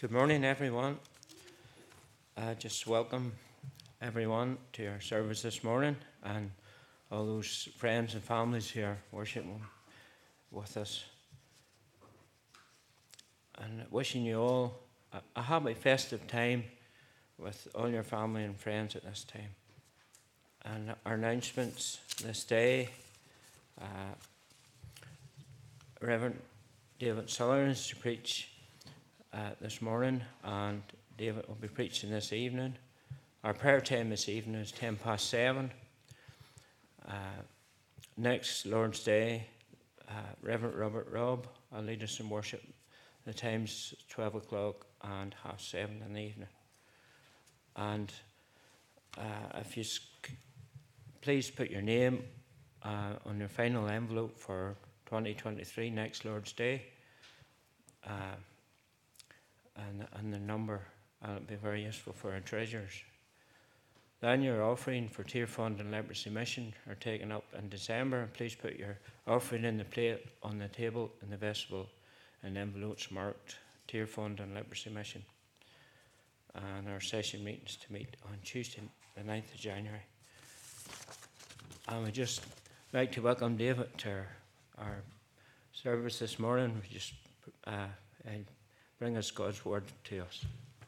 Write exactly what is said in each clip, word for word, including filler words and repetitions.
Good morning, everyone. Uh, just welcome everyone to our service this morning, and all those friends and families who are worshiping with us. And wishing you all a, a happy festive time with all your family and friends at this time. And our announcements this day, uh, Reverend David Sutherland is to preach Uh, this morning, and David will be preaching this evening. Our prayer time this evening is ten past seven. Uh, next Lord's Day, uh, Reverend Robert Robb will lead us in worship. The time's twelve o'clock and half seven in the evening. And uh, if you sc- please put your name uh, on your final envelope for twenty twenty-three, next Lord's Day. Uh, And, and the number, and it'll be very useful for our treasurers. Then your offering for Tear Fund and Leprosy Mission are taken up in December. Please put your offering in the plate on the table in the vestibule in envelopes marked Tear Fund and Leprosy Mission. And our session meetings to meet on Tuesday, the ninth of January. And we'd just like to welcome David to our, our service this morning. We just uh, and bring us God's word to us.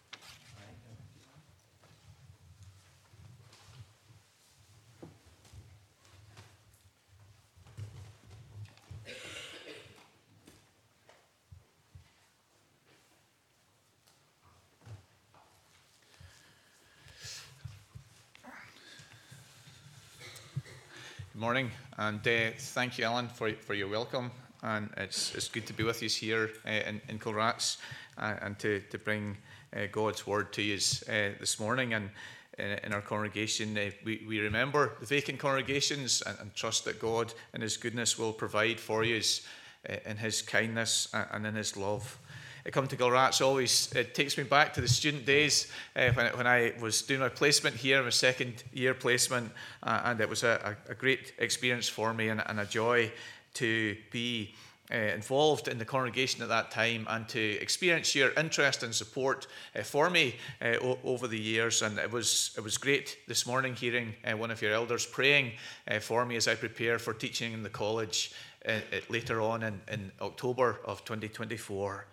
Good morning, and uh, thank you, Alan, for for your welcome. And it's it's good to be with you here uh, in, in Kilrats uh, and to, to bring uh, God's word to you uh, this morning. And in, in our congregation, uh, we, we remember the vacant congregations and, and trust that God in His goodness will provide for you uh, in His kindness and in His love. I come to Kilrats always, it takes me back to the student days uh, when, when I was doing my placement here, my second year placement, uh, and it was a, a great experience for me and, and a joy to be uh, involved in the congregation at that time and to experience your interest and support uh, for me uh, o- over the years. And it was it was great this morning hearing uh, one of your elders praying uh, for me as I prepare for teaching in the college uh, uh, later on in, in October of twenty twenty-four.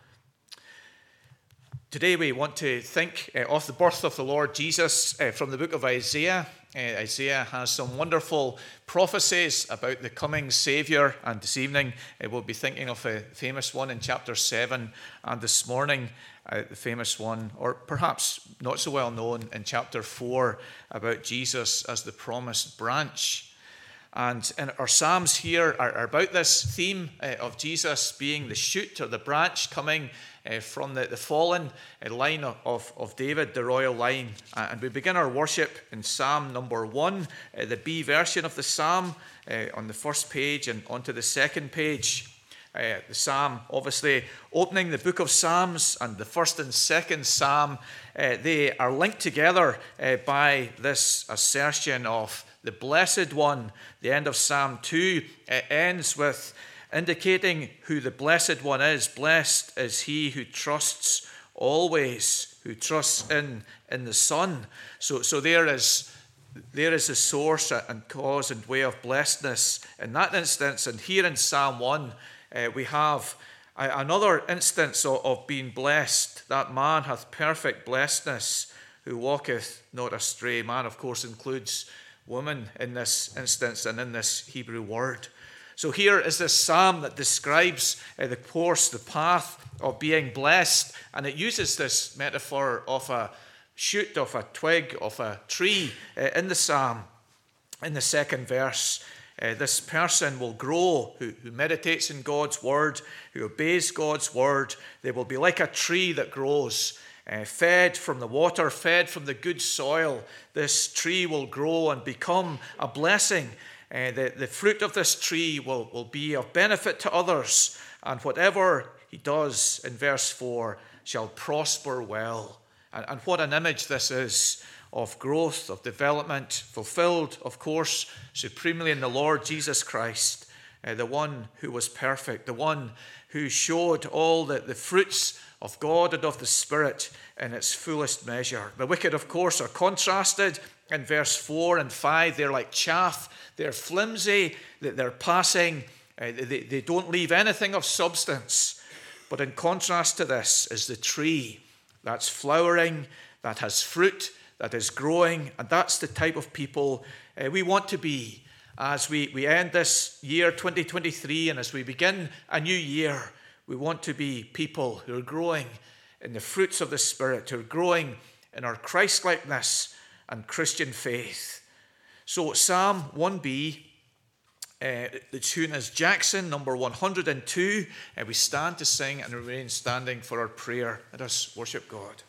Today we want to think uh, of the birth of the Lord Jesus uh, from the book of Isaiah. Uh, Isaiah has some wonderful prophecies about the coming Saviour, and this evening uh, we'll be thinking of a famous one in chapter seven, and this morning uh, the famous one, or perhaps not so well known, in chapter four about Jesus as the promised branch. And in our psalms here are, are about this theme uh, of Jesus being the shoot or the branch coming uh, from the, the fallen uh, line of, of David, the royal line. Uh, and we begin our worship in Psalm number one, uh, the B version of the psalm uh, on the first page and onto the second page. Uh, the psalm, obviously, opening the book of Psalms, and the first and second psalm, uh, they are linked together uh, by this assertion of the Blessed One. The end of Psalm two uh, ends with indicating who the Blessed One is. Blessed is he who trusts always, who trusts in, in the Son. So, so there is there is a source and cause and way of blessedness in that instance. And here in Psalm one, uh, we have another instance of, of being blessed. That man hath perfect blessedness, who walketh not astray. Man, of course, includes woman in this instance and in this Hebrew word. So here is this psalm that describes uh, the course, the path of being blessed, and it uses this metaphor of a shoot, of a twig, of a tree uh, in the psalm. In the second verse, uh, this person will grow who, who meditates in God's word, who obeys God's word. They will be like a tree that grows, Uh, fed from the water, fed from the good soil. This tree will grow and become a blessing. Uh, the, the fruit of this tree will, will be of benefit to others, and whatever he does, in verse four, shall prosper well. And, and what an image this is of growth, of development, fulfilled, of course, supremely in the Lord Jesus Christ, uh, the one who was perfect, the one who showed all the, the fruits of God and of the Spirit in its fullest measure. The wicked, of course, are contrasted in verse four and five. They're like chaff, they're flimsy, they're passing, uh, they, they don't leave anything of substance. But in contrast to this is the tree that's flowering, that has fruit, that is growing, and that's the type of people uh, we want to be as we, we end this year twenty twenty-three and as we begin a new year. We want to be people who are growing in the fruits of the Spirit, who are growing in our Christ-likeness and Christian faith. So Psalm one B, uh, the tune is Jackson, number one hundred two, and we stand to sing and remain standing for our prayer. Let us worship God.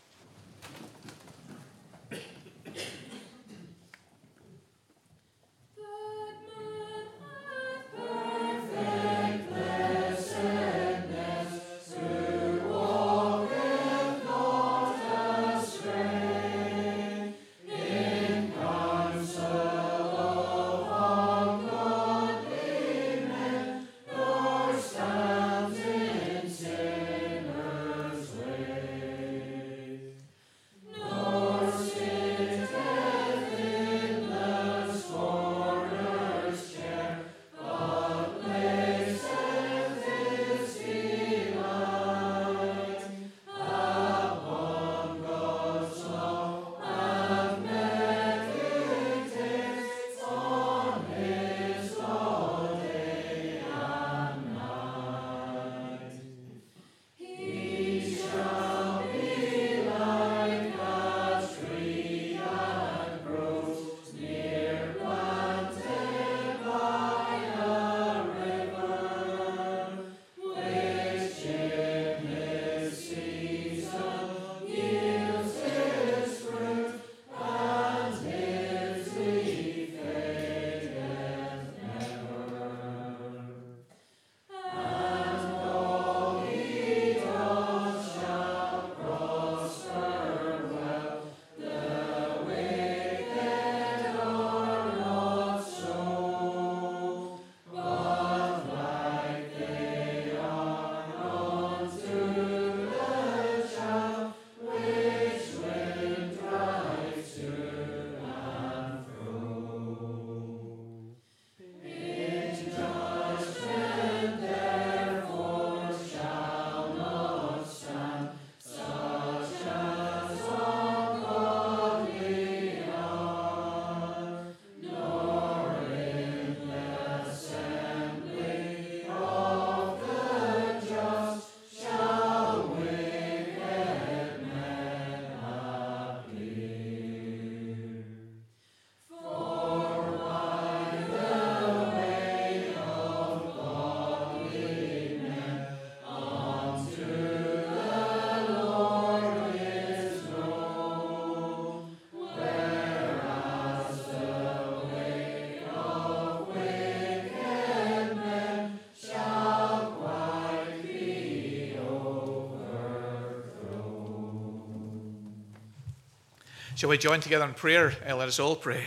Shall we join together in prayer? Uh, let us all pray.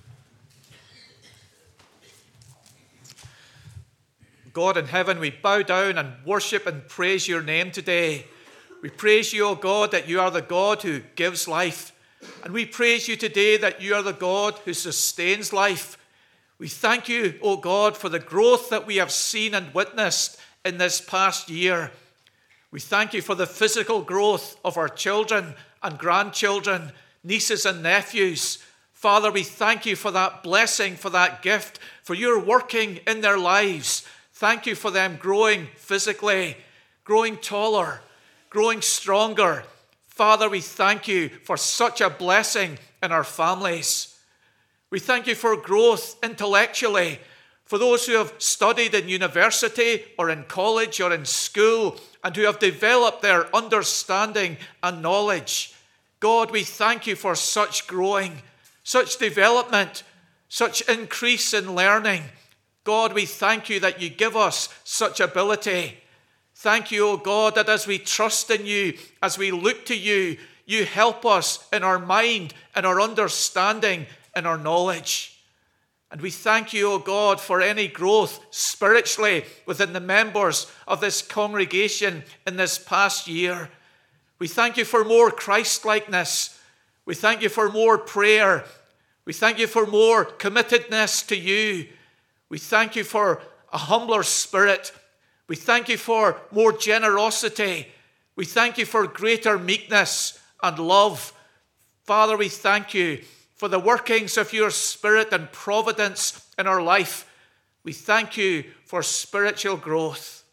God in heaven, we bow down and worship and praise your name today. We praise you, O God, that you are the God who gives life. And we praise you today that you are the God who sustains life. We thank you, O God, for the growth that we have seen and witnessed in this past year. We thank you for the physical growth of our children and grandchildren, nieces and nephews. Father, we thank you for that blessing, for that gift, for your working in their lives. Thank you for them growing physically, growing taller, growing stronger. Father, we thank you for such a blessing in our families. We thank you for growth intellectually, for those who have studied in university or in college or in school and who have developed their understanding and knowledge. God, we thank you for such growing, such development, such increase in learning. God, we thank you that you give us such ability. Thank you, O God, that as we trust in you, as we look to you, you help us in our mind, in our understanding, in our knowledge. And we thank you, O God, for any growth spiritually within the members of this congregation in this past year. We thank you for more Christ-likeness. We thank you for more prayer. We thank you for more committedness to you. We thank you for a humbler spirit. We thank you for more generosity. We thank you for greater meekness and love. Father, we thank you for the workings of your Spirit and providence in our life. We thank you for spiritual growth.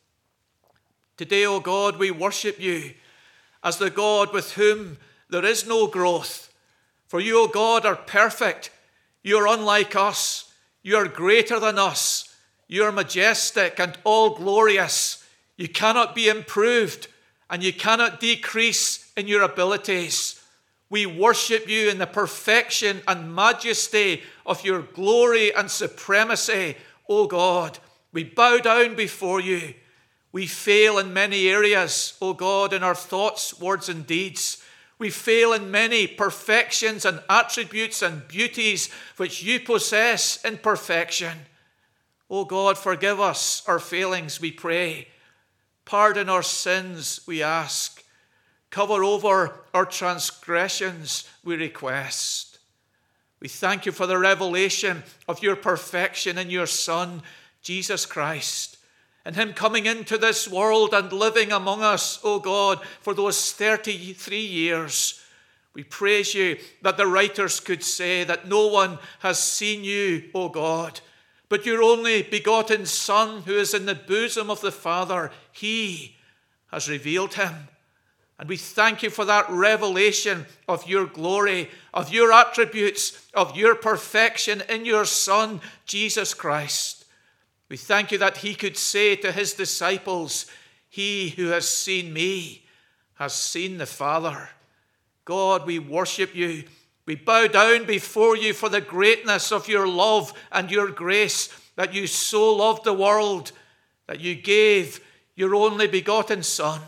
Today, O God, we worship you as the God with whom there is no growth. For you, O God, are perfect. You are unlike us. You are greater than us. You are majestic and all glorious. You cannot be improved, and you cannot decrease in your abilities. We worship you in the perfection and majesty of your glory and supremacy, O God. We bow down before you. We fail in many areas, O God, in our thoughts, words, and deeds. We fail in many perfections and attributes and beauties which you possess in perfection. O God, forgive us our failings, we pray. Pardon our sins, we ask. Cover over our transgressions, we request. We thank you for the revelation of your perfection in your Son, Jesus Christ, and him coming into this world and living among us, O God, for those thirty-three years. We praise you that the writers could say that no one has seen you, O God, but your only begotten Son, who is in the bosom of the Father, he has revealed him. And we thank you for that revelation of your glory, of your attributes, of your perfection in your Son, Jesus Christ. We thank you that he could say to his disciples, he who has seen me has seen the Father. God, we worship you. We bow down before you for the greatness of your love and your grace, that you so loved the world, that you gave your only begotten Son.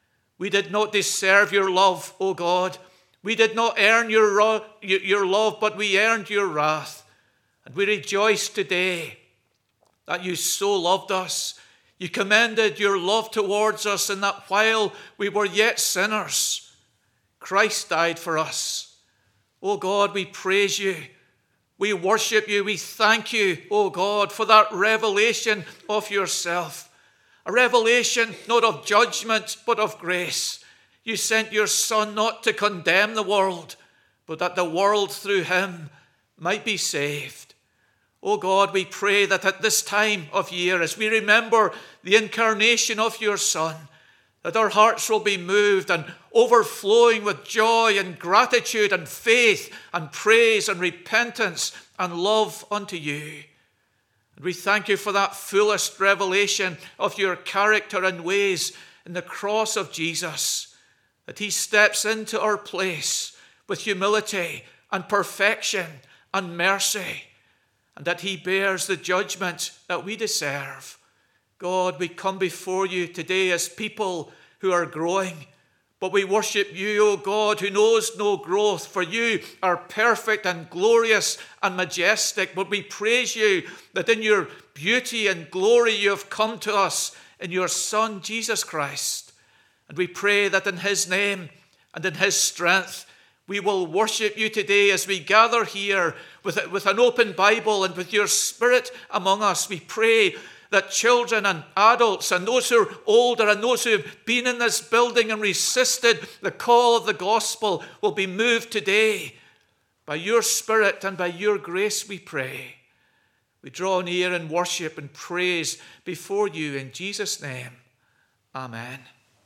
We did not deserve your love, O God. We did not earn your, your love, but we earned your wrath. And we rejoice today that you so loved us. You commended your love towards us, and that while we were yet sinners, Christ died for us. O God, we praise you. We worship you. We thank you, O God, for that revelation of yourself. A revelation not of judgment, but of grace. You sent your Son not to condemn the world, but that the world through him might be saved. O God, we pray that at this time of year, as we remember the incarnation of your Son, that our hearts will be moved and overflowing with joy and gratitude and faith and praise and repentance and love unto you. And we thank you for that fullest revelation of your character and ways in the cross of Jesus, that he steps into our place with humility and perfection and mercy, and that he bears the judgment that we deserve. God, we come before you today as people who are growing, but we worship you, O God, who knows no growth, for you are perfect and glorious and majestic. But we praise you that in your beauty and glory you have come to us in your Son, Jesus Christ. And we pray that in his name and in his strength, we will worship you today as we gather here with, with an open Bible and with your Spirit among us. We pray that children and adults and those who are older and those who have been in this building and resisted the call of the gospel will be moved today by your Spirit and by your grace, we pray. We draw near in worship and praise before you in Jesus' name. Amen.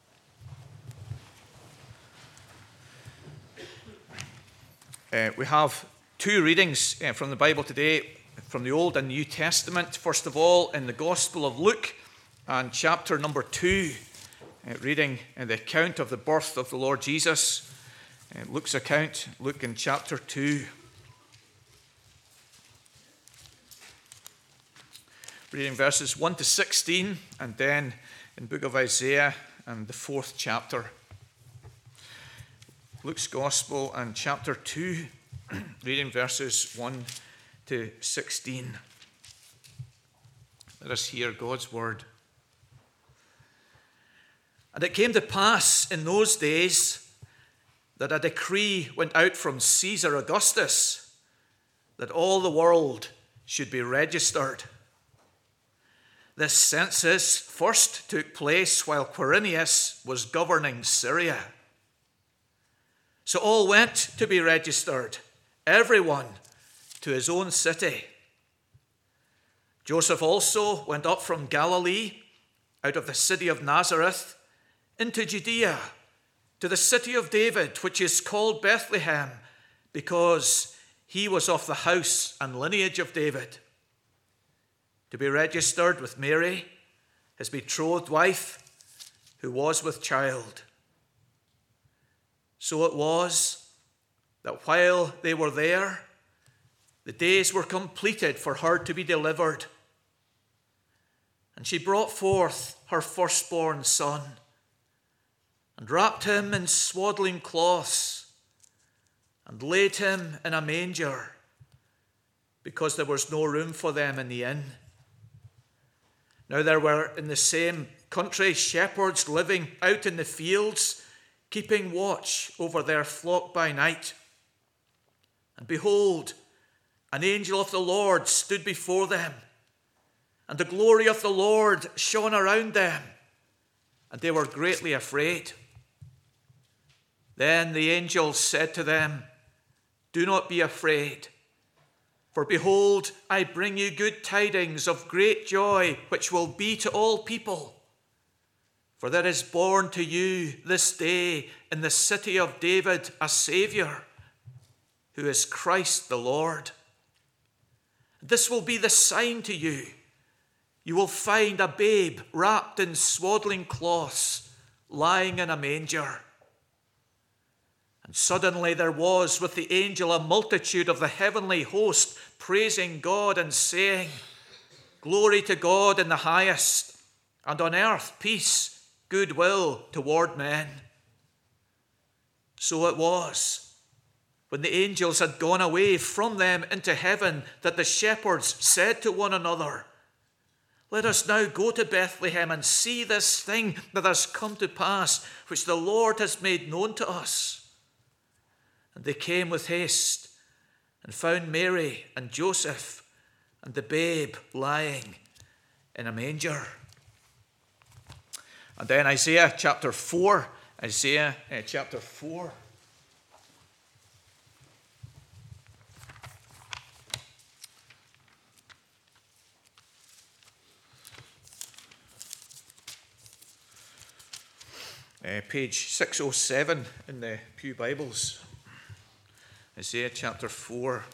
Uh, we have two readings uh, from the Bible today, from the Old and New Testament. First of all, in the Gospel of Luke, and chapter number two, uh, reading uh, the account of the birth of the Lord Jesus. Uh, Luke's account, Luke in chapter two. Reading verses one to sixteen, and then in the book of Isaiah and the fourth chapter. Luke's Gospel and chapter two, reading verses one to sixteen. Let us hear God's word. And it came to pass in those days that a decree went out from Caesar Augustus that all the world should be registered. This census first took place while Quirinius was governing Syria. So all went to be registered, everyone to his own city. Joseph also went up from Galilee, out of the city of Nazareth, into Judea, to the city of David, which is called Bethlehem, because he was of the house and lineage of David, to be registered with Mary, his betrothed wife, who was with child. So it was that while they were there, the days were completed for her to be delivered. And she brought forth her firstborn son, and wrapped him in swaddling cloths, and laid him in a manger, because there was no room for them in the inn. Now there were in the same country shepherds living out in the fields, keeping watch over their flock by night. And behold, an angel of the Lord stood before them, and the glory of the Lord shone around them, and they were greatly afraid. Then the angel said to them, "Do not be afraid, for behold, I bring you good tidings of great joy, which will be to all people. For there is born to you this day in the city of David a Saviour, who is Christ the Lord. This will be the sign to you. You will find a babe wrapped in swaddling cloths, lying in a manger." And suddenly there was with the angel a multitude of the heavenly host, praising God and saying, "Glory to God in the highest, and on earth peace, goodwill toward men." So it was, when the angels had gone away from them into heaven, that the shepherds said to one another, "Let us now go to Bethlehem and see this thing that has come to pass, which the Lord has made known to us." And they came with haste and found Mary and Joseph and the babe lying in a manger. And then Isaiah chapter four, Isaiah uh, chapter four. Uh, page six oh seven in the Pew Bibles. Isaiah chapter four.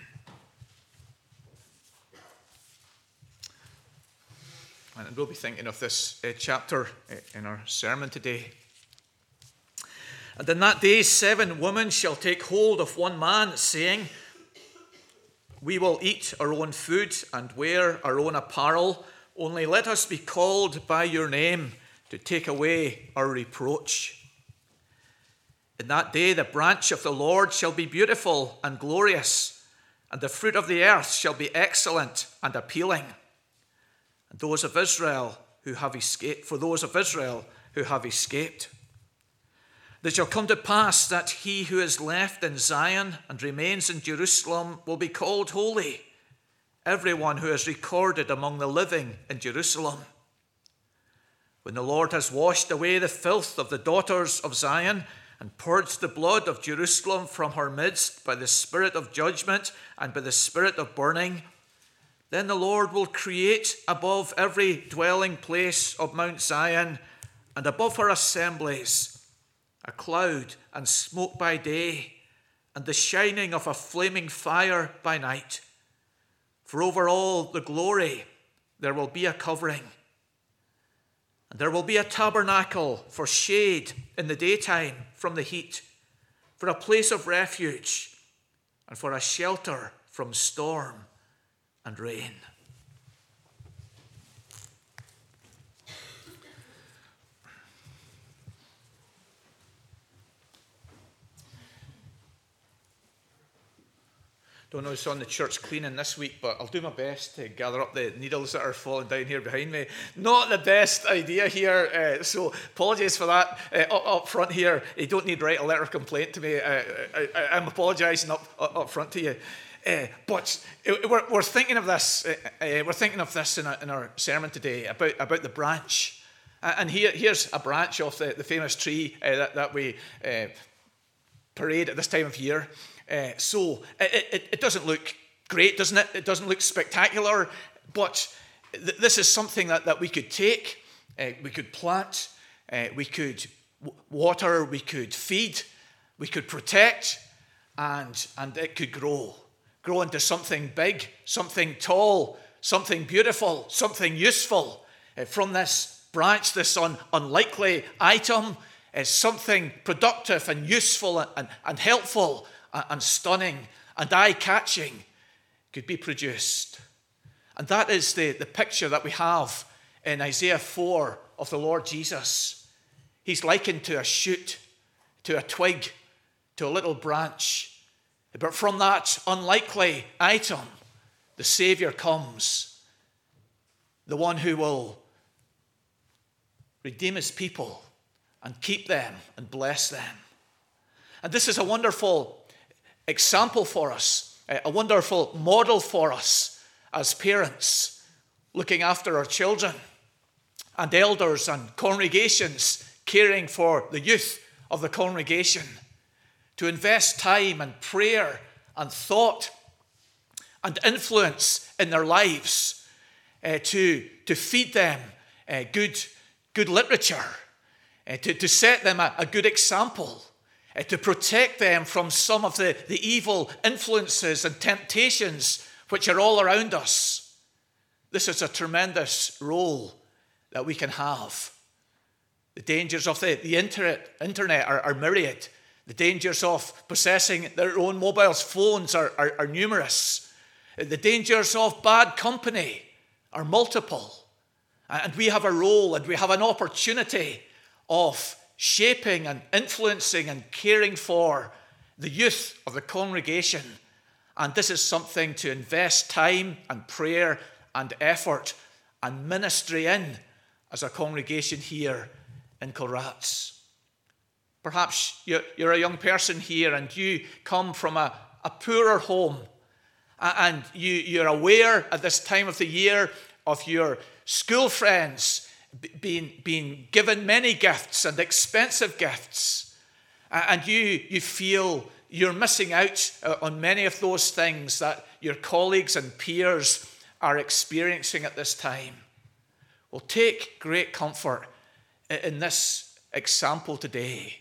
And we'll be thinking of this uh, chapter uh, in our sermon today. "And in that day seven women shall take hold of one man, saying, 'We will eat our own food and wear our own apparel, only let us be called by your name, to take away our reproach.' In that day the branch of the Lord shall be beautiful and glorious, and the fruit of the earth shall be excellent and appealing. And those of Israel who have escaped, for those of Israel who have escaped. It shall come to pass that he who is left in Zion and remains in Jerusalem will be called holy, everyone who is recorded among the living in Jerusalem. When the Lord has washed away the filth of the daughters of Zion, and purged the blood of Jerusalem from her midst by the spirit of judgment and by the spirit of burning, then the Lord will create above every dwelling place of Mount Zion and above her assemblies a cloud and smoke by day, and the shining of a flaming fire by night. For over all the glory there will be a covering. And there will be a tabernacle for shade in the daytime from the heat, for a place of refuge, and for a shelter from storm and rain." Don't know who's on the church cleaning this week, but I'll do my best to gather up the needles that are falling down here behind me. Not the best idea here, uh, so apologies for that. Uh, up, up front here, you don't need to write a letter of complaint to me. Uh, I, I, I'm apologising up, up, up front to you. Uh, but we're, we're thinking of this. Uh, uh, we're thinking of this in our, in our sermon today about, about the branch. Uh, and here, here's a branch of the, the famous tree uh, that, that we uh, parade at this time of year. Uh, so it, it, it doesn't look great, doesn't it? It doesn't look spectacular, but th- this is something that, that we could take, uh, we could plant, uh, we could w- water, we could feed, we could protect, and, and it could grow. Grow into something big, something tall, something beautiful, something useful. Uh, from this branch, this un- unlikely item, is something productive and useful and, and, and helpful and stunning and eye-catching could be produced. And that is the, the picture that we have in Isaiah four of the Lord Jesus. He's likened to a shoot, to a twig, to a little branch. But from that unlikely item, the Saviour comes, the one who will redeem his people and keep them and bless them. And this is a wonderful example for us, a wonderful model for us as parents, looking after our children, and elders and congregations caring for the youth of the congregation, to invest time and prayer and thought and influence in their lives, uh, to, to feed them uh, good, good literature, uh, to, to set them a, a good example, Uh, to protect them from some of the, the evil influences and temptations which are all around us. This is a tremendous role that we can have. The dangers of the, the internet, internet are, are myriad. The dangers of possessing their own mobile phones are, are, are numerous. The dangers of bad company are multiple. And we have a role and we have an opportunity of shaping and influencing and caring for the youth of the congregation. And this is something to invest time and prayer and effort and ministry in as a congregation here in Kilrats. Perhaps you're a young person here and you come from a, a poorer home, and you, you're aware at this time of the year of your school friends Being, being given many gifts and expensive gifts, and you, you feel you're missing out on many of those things that your colleagues and peers are experiencing at this time. Well, take great comfort in this example today,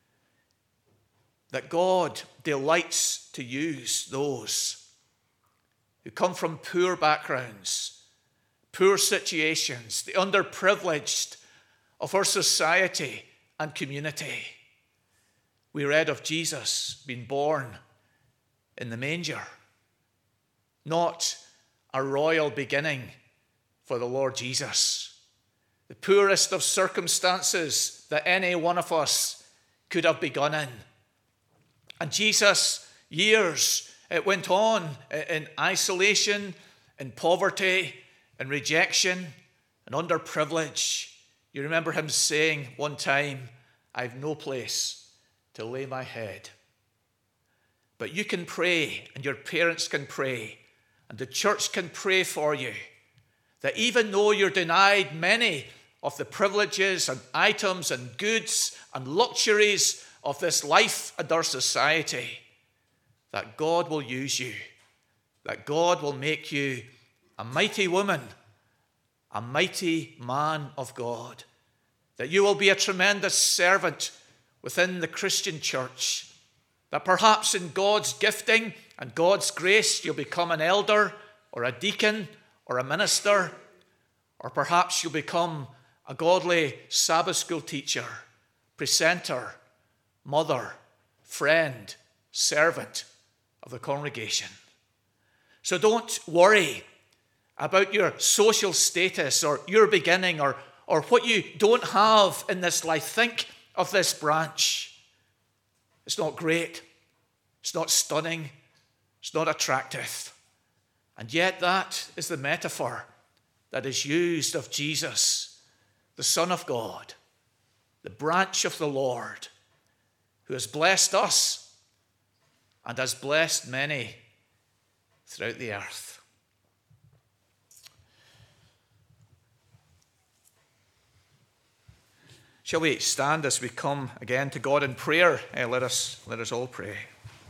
that God delights to use those who come from poor backgrounds, poor situations, the underprivileged of our society and community. We read of Jesus being born in the manger, not a royal beginning for the Lord Jesus. The poorest of circumstances that any one of us could have begun in. And Jesus, years, it went on in isolation, in poverty, and rejection and underprivilege. You remember him saying one time, "I've no place to lay my head." But you can pray, and your parents can pray, and the church can pray for you, that even though you're denied many of the privileges and items and goods and luxuries of this life and our society, that God will use you, that God will make you a mighty woman, a mighty man of God, that you will be a tremendous servant within the Christian church, that perhaps in God's gifting and God's grace you'll become an elder or a deacon or a minister, or perhaps you'll become a godly Sabbath school teacher, precentor, mother, friend, servant of the congregation. So don't worry about your social status or your beginning or, or what you don't have in this life. Think of this branch. It's not great. It's not stunning. It's not attractive. And yet that is the metaphor that is used of Jesus, the Son of God, the branch of the Lord, who has blessed us and has blessed many throughout the earth. Shall we stand as we come again to God in prayer? Uh, let us, let us all pray.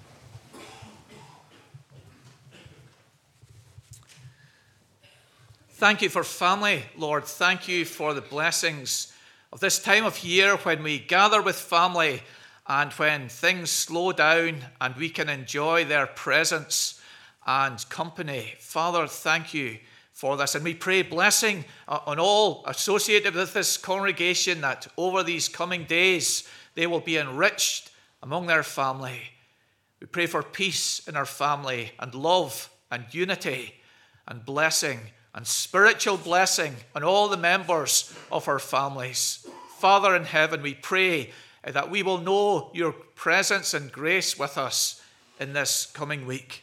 Thank you for family, Lord. Thank you for the blessings of this time of year when we gather with family and when things slow down and we can enjoy their presence and company. Father, thank you for this. And we pray blessing on all associated with this congregation, that over these coming days they will be enriched among their family. We pray for peace in our family and love and unity and blessing and spiritual blessing on all the members of our families. Father in heaven, we pray that we will know your presence and grace with us in this coming week.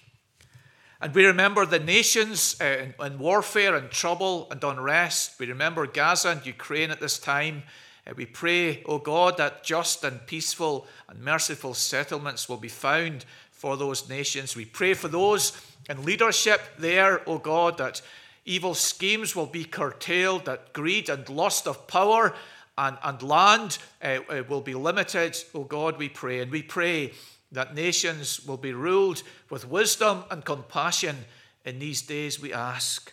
And we remember the nations uh, in, in warfare and trouble and unrest. We remember Gaza and Ukraine at this time. Uh, we pray, O God, that just and peaceful and merciful settlements will be found for those nations. We pray for those in leadership there, O God, that evil schemes will be curtailed, that greed and lust of power and, and land uh, uh, will be limited. O God, we pray. And we pray that nations will be ruled with wisdom and compassion in these days, we ask.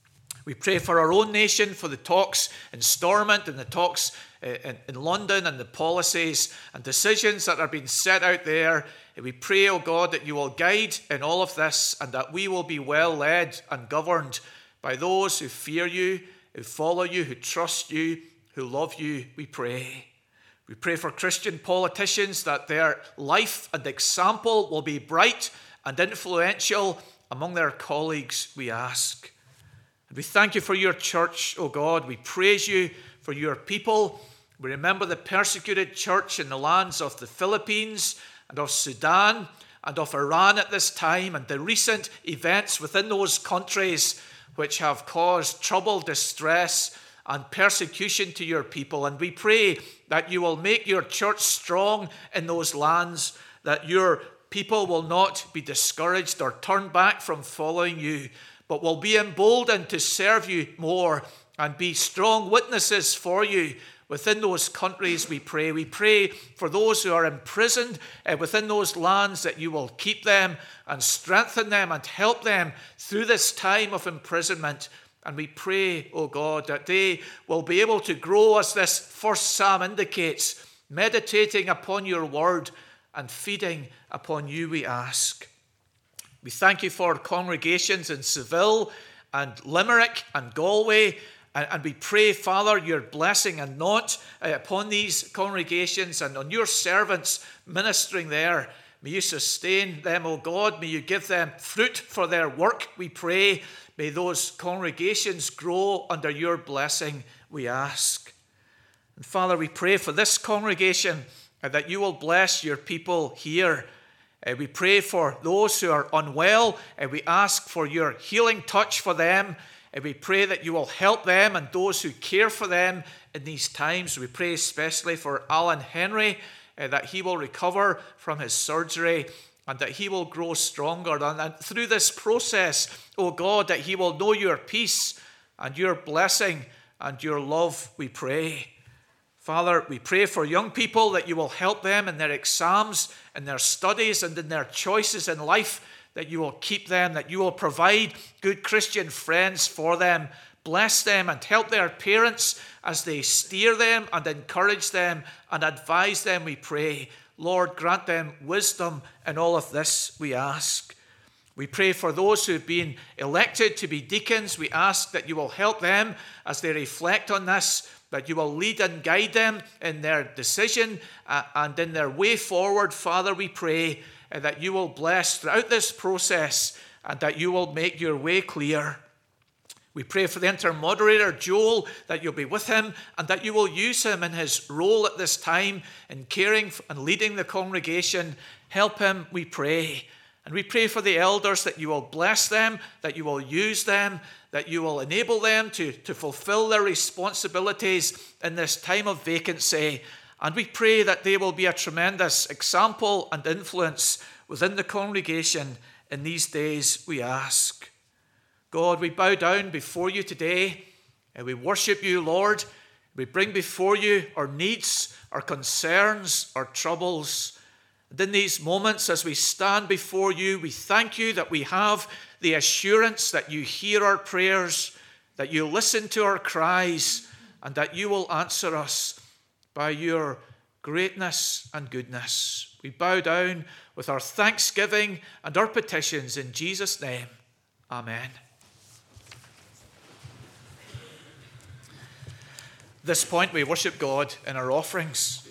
We pray for our own nation, for the talks in Stormont and the talks uh, in, in London and the policies and decisions that are being set out there. And we pray, O God, that you will guide in all of this and that we will be well led and governed by those who fear you, who follow you, who trust you, who love you, we pray. We pray for Christian politicians that their life and example will be bright and influential among their colleagues, we ask. And we thank you for your church, O God. We praise you for your people. We remember the persecuted church in the lands of the Philippines and of Sudan and of Iran at this time, and the recent events within those countries which have caused trouble, distress, and persecution to your people. And we pray that you will make your church strong in those lands, that your people will not be discouraged or turn back from following you, but will be emboldened to serve you more and be strong witnesses for you within those countries, we pray. We pray for those who are imprisoned uh, within those lands, that you will keep them and strengthen them and help them through this time of imprisonment. And we pray, O God, that they will be able to grow, as this first psalm indicates, meditating upon your word and feeding upon you, we ask. We thank you for congregations in Seville and Limerick and Galway. And we pray, Father, your blessing and not upon these congregations and on your servants ministering there. May you sustain them, O God. May you give them fruit for their work, we pray. May those congregations grow under your blessing, we ask. And Father, we pray for this congregation uh, that you will bless your people here. Uh, we pray for those who are unwell. Uh, we ask for your healing touch for them. And we pray that you will help them and those who care for them in these times. We pray especially for Alan Henry, uh, that he will recover from his surgery and that he will grow stronger. And, and through this process, oh God, that he will know your peace and your blessing and your love, we pray. Father, we pray for young people that you will help them in their exams, in their studies, and in their choices in life, that you will keep them, that you will provide good Christian friends for them. Bless them and help their parents as they steer them and encourage them and advise them, we pray. Lord, grant them wisdom in all of this, we ask. We pray for those who have been elected to be deacons. We ask that you will help them as they reflect on this, that you will lead and guide them in their decision uh, and in their way forward. Father, we pray uh, that you will bless throughout this process and that you will make your way clear. We pray for the intermoderator, Joel, that you'll be with him and that you will use him in his role at this time in caring and leading the congregation. Help him, we pray. And we pray for the elders that you will bless them, that you will use them, that you will enable them to, to fulfill their responsibilities in this time of vacancy. And we pray that they will be a tremendous example and influence within the congregation in these days, we ask. God, we bow down before you today, and we worship you, Lord. We bring before you our needs, our concerns, our troubles. And in these moments, as we stand before you, we thank you that we have the assurance that you hear our prayers, that you listen to our cries, and that you will answer us by your greatness and goodness. We bow down with our thanksgiving and our petitions in Jesus' name. Amen. At this point, we worship God in our offerings.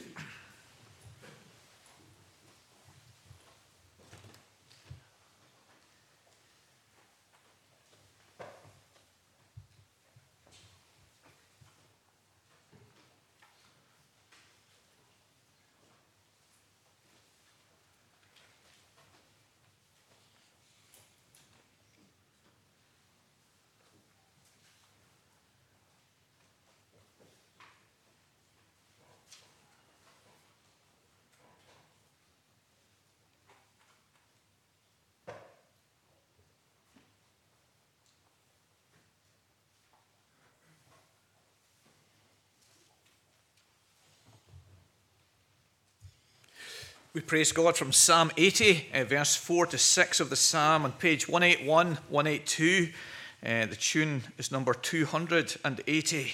We praise God from Psalm eighty, uh, verse four to six of the Psalm on page one eighty-one, one eighty-two. Uh, the tune is number two hundred eighty.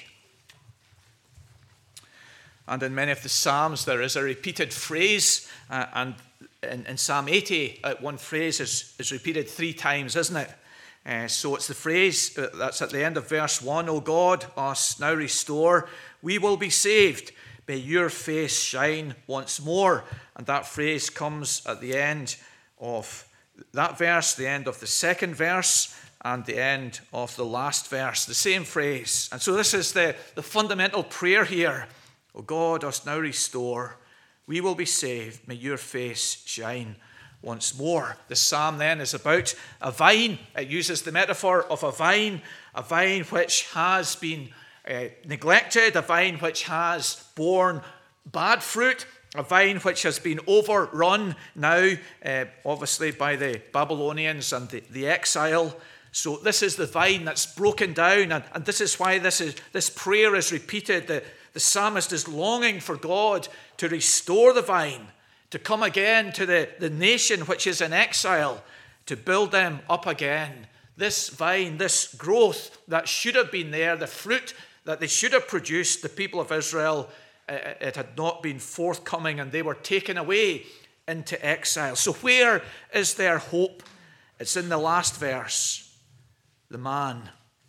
And in many of the Psalms there is a repeated phrase, uh, and in, in Psalm eighty, uh, one phrase is, is repeated three times, isn't it? Uh, so it's the phrase uh, that's at the end of verse one, O God, us now restore, we will be saved. May your face shine once more. And that phrase comes at the end of that verse, the end of the second verse, and the end of the last verse, the same phrase. And so this is the, the fundamental prayer here. O God, us now restore. We will be saved. May your face shine once more. The psalm then is about a vine. It uses the metaphor of a vine, a vine which has been Uh, neglected, a vine which has borne bad fruit, a vine which has been overrun now, uh, obviously, by the Babylonians and the, the exile. So this is the vine that's broken down, and, and this is why this is this prayer is repeated. The, the psalmist is longing for God to restore the vine, to come again to the, the nation which is in exile, to build them up again. This vine, this growth that should have been there, the fruit that they should have produced, the people of Israel, it had not been forthcoming, and they were taken away into exile. So where is their hope? It's in the last verse. The man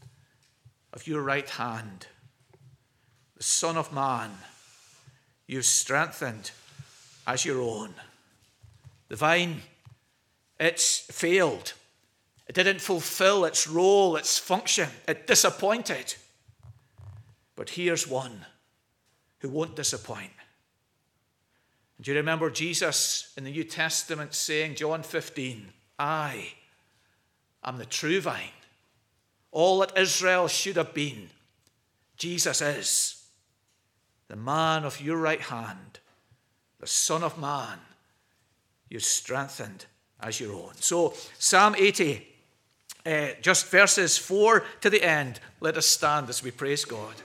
of your right hand, the Son of Man, you've strengthened as your own. The vine, it's failed. It didn't fulfill its role, its function. It disappointed. But here's one who won't disappoint. Do you remember Jesus in the New Testament saying, John fifteen, I am the true vine. All that Israel should have been, Jesus is. The man of your right hand, the Son of Man, you've strengthened as your own. So Psalm eighty, uh, just verses four to the end. Let us stand as we praise God.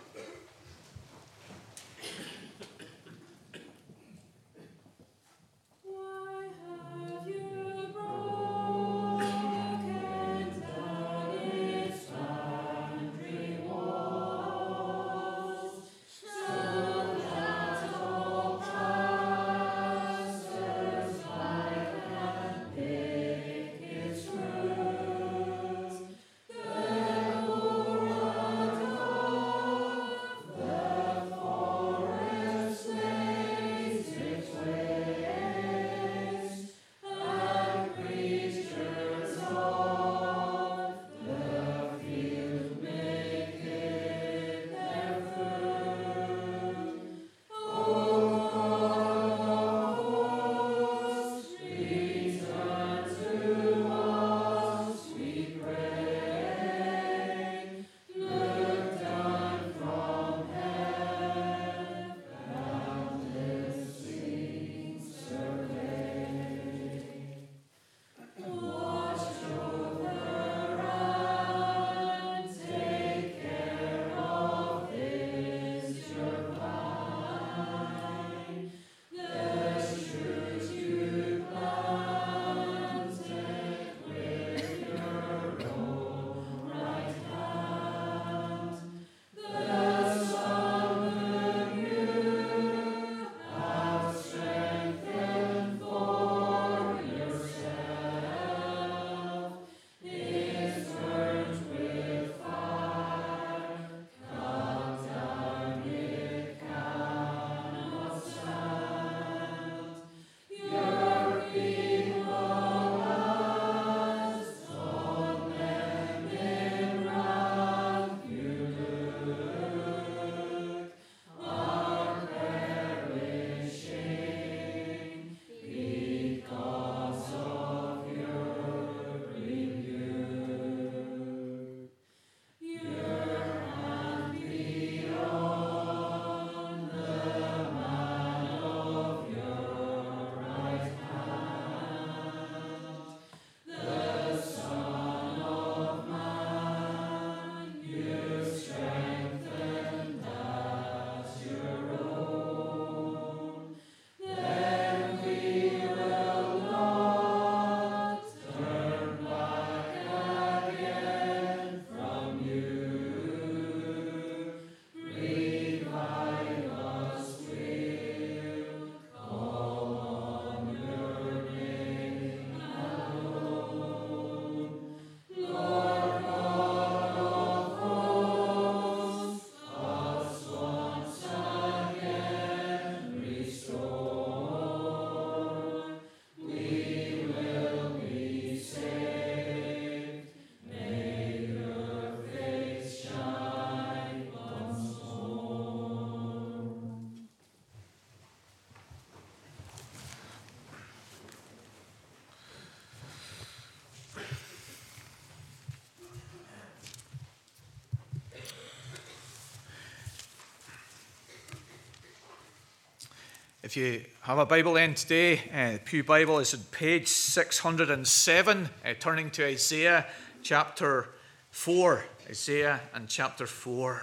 If you have a Bible in today, uh, the Pew Bible is on page six hundred seven, uh, turning to Isaiah chapter four. Isaiah and chapter four.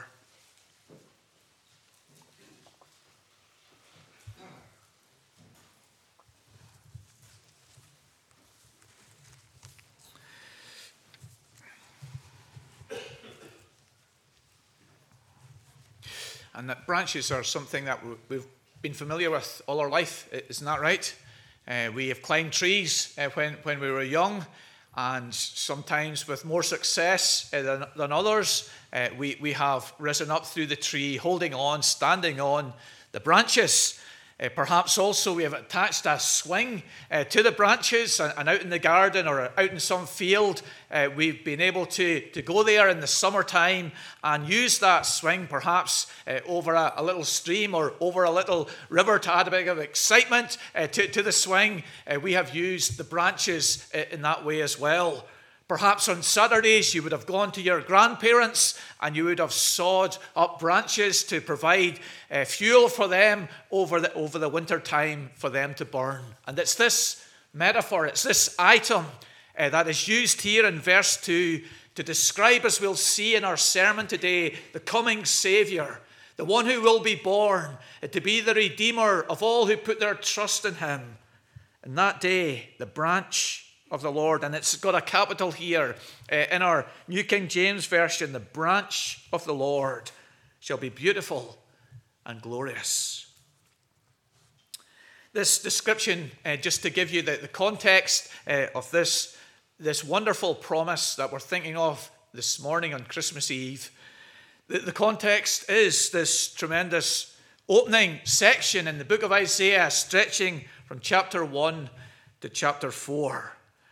And that branches are something that we've been familiar with all our life, isn't that right? Uh, we have climbed trees uh, when, when we were young, and sometimes with more success uh, than, than others. Uh, we, we have risen up through the tree, holding on, standing on the branches. Uh, perhaps also we have attached a swing uh, to the branches, and, and out in the garden or out in some field, uh, we've been able to, to go there in the summertime and use that swing perhaps uh, over a, a little stream or over a little river to add a bit of excitement uh, to, to the swing. Uh, we have used the branches uh, in that way as well. Perhaps on Saturdays you would have gone to your grandparents and you would have sawed up branches to provide uh, fuel for them over the, over the winter time for them to burn. And it's this metaphor, it's this item uh, that is used here in verse two to describe, as we'll see in our sermon today, the coming Saviour, the one who will be born, uh, to be the Redeemer of all who put their trust in him. And that day, the branch of the Lord, and it's got a capital here uh, in our New King James Version, the branch of the Lord shall be beautiful and glorious. This description, uh, just to give you the, the context uh, of this, this wonderful promise that we're thinking of this morning on Christmas Eve, the, the context is this tremendous opening section in the book of Isaiah, stretching from chapter one to chapter four.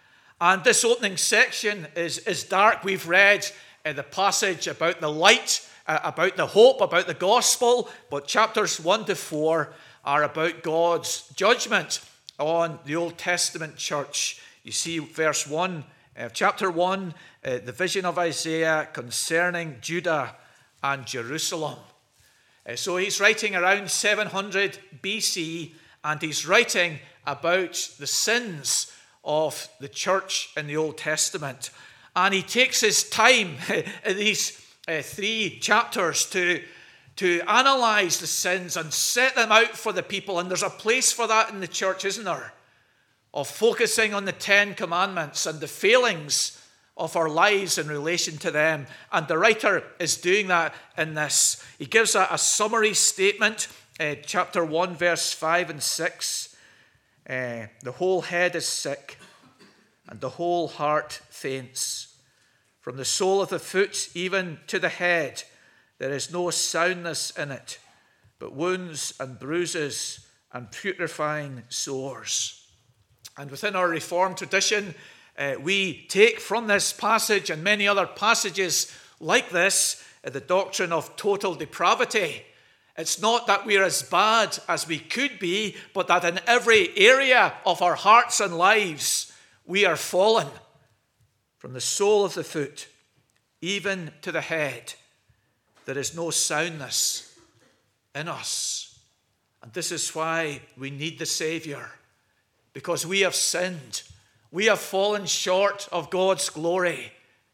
And this opening section is, is dark. We've read uh, the passage about the light, uh, about the hope, about the gospel, but chapters one to four are about God's judgment on the Old Testament church. You see verse one, uh, chapter one, uh, the vision of Isaiah concerning Judah and Jerusalem. Uh, so he's writing around seven hundred B C, and he's writing about the sins of the church in the Old Testament. And he takes his time in these uh, three chapters to, to analyze the sins and set them out for the people. And there's a place for that in the church, isn't there? Of focusing on the Ten Commandments and the failings of our lives in relation to them. And the writer is doing that in this. He gives a, a summary statement, uh, chapter one, verse five and six. Uh, the whole head is sick, and the whole heart faints. From the sole of the foot even to the head, there is no soundness in it, but wounds and bruises and putrefying sores. And within our Reformed tradition, uh, we take from this passage and many other passages like this uh, the doctrine of total depravity. It's not that we're as bad as we could be, but that in every area of our hearts and lives, we are fallen. From the sole of the foot, even to the head, there is no soundness in us. And this is why we need the Saviour, because we have sinned. We have fallen short of God's glory.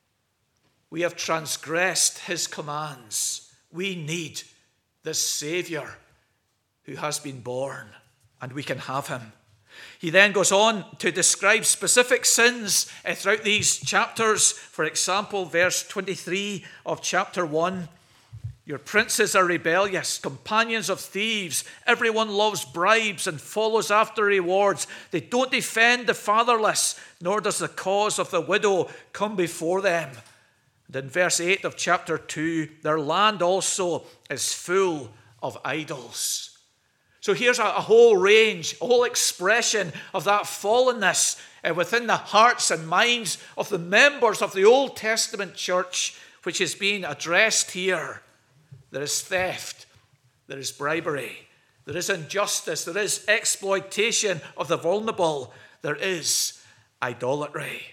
We have transgressed his commands. We need this Saviour who has been born, and we can have him. He then goes on to describe specific sins throughout these chapters. For example, verse twenty-three of chapter one. Your princes are rebellious, companions of thieves. Everyone loves bribes and follows after rewards. They don't defend the fatherless, nor does the cause of the widow come before them. And in verse eight of chapter two, their land also is full of idols. So here's a, a whole range, a whole expression of that fallenness uh, within the hearts and minds of the members of the Old Testament church, which is being addressed here. There is theft, there is bribery, there is injustice, there is exploitation of the vulnerable, there is idolatry.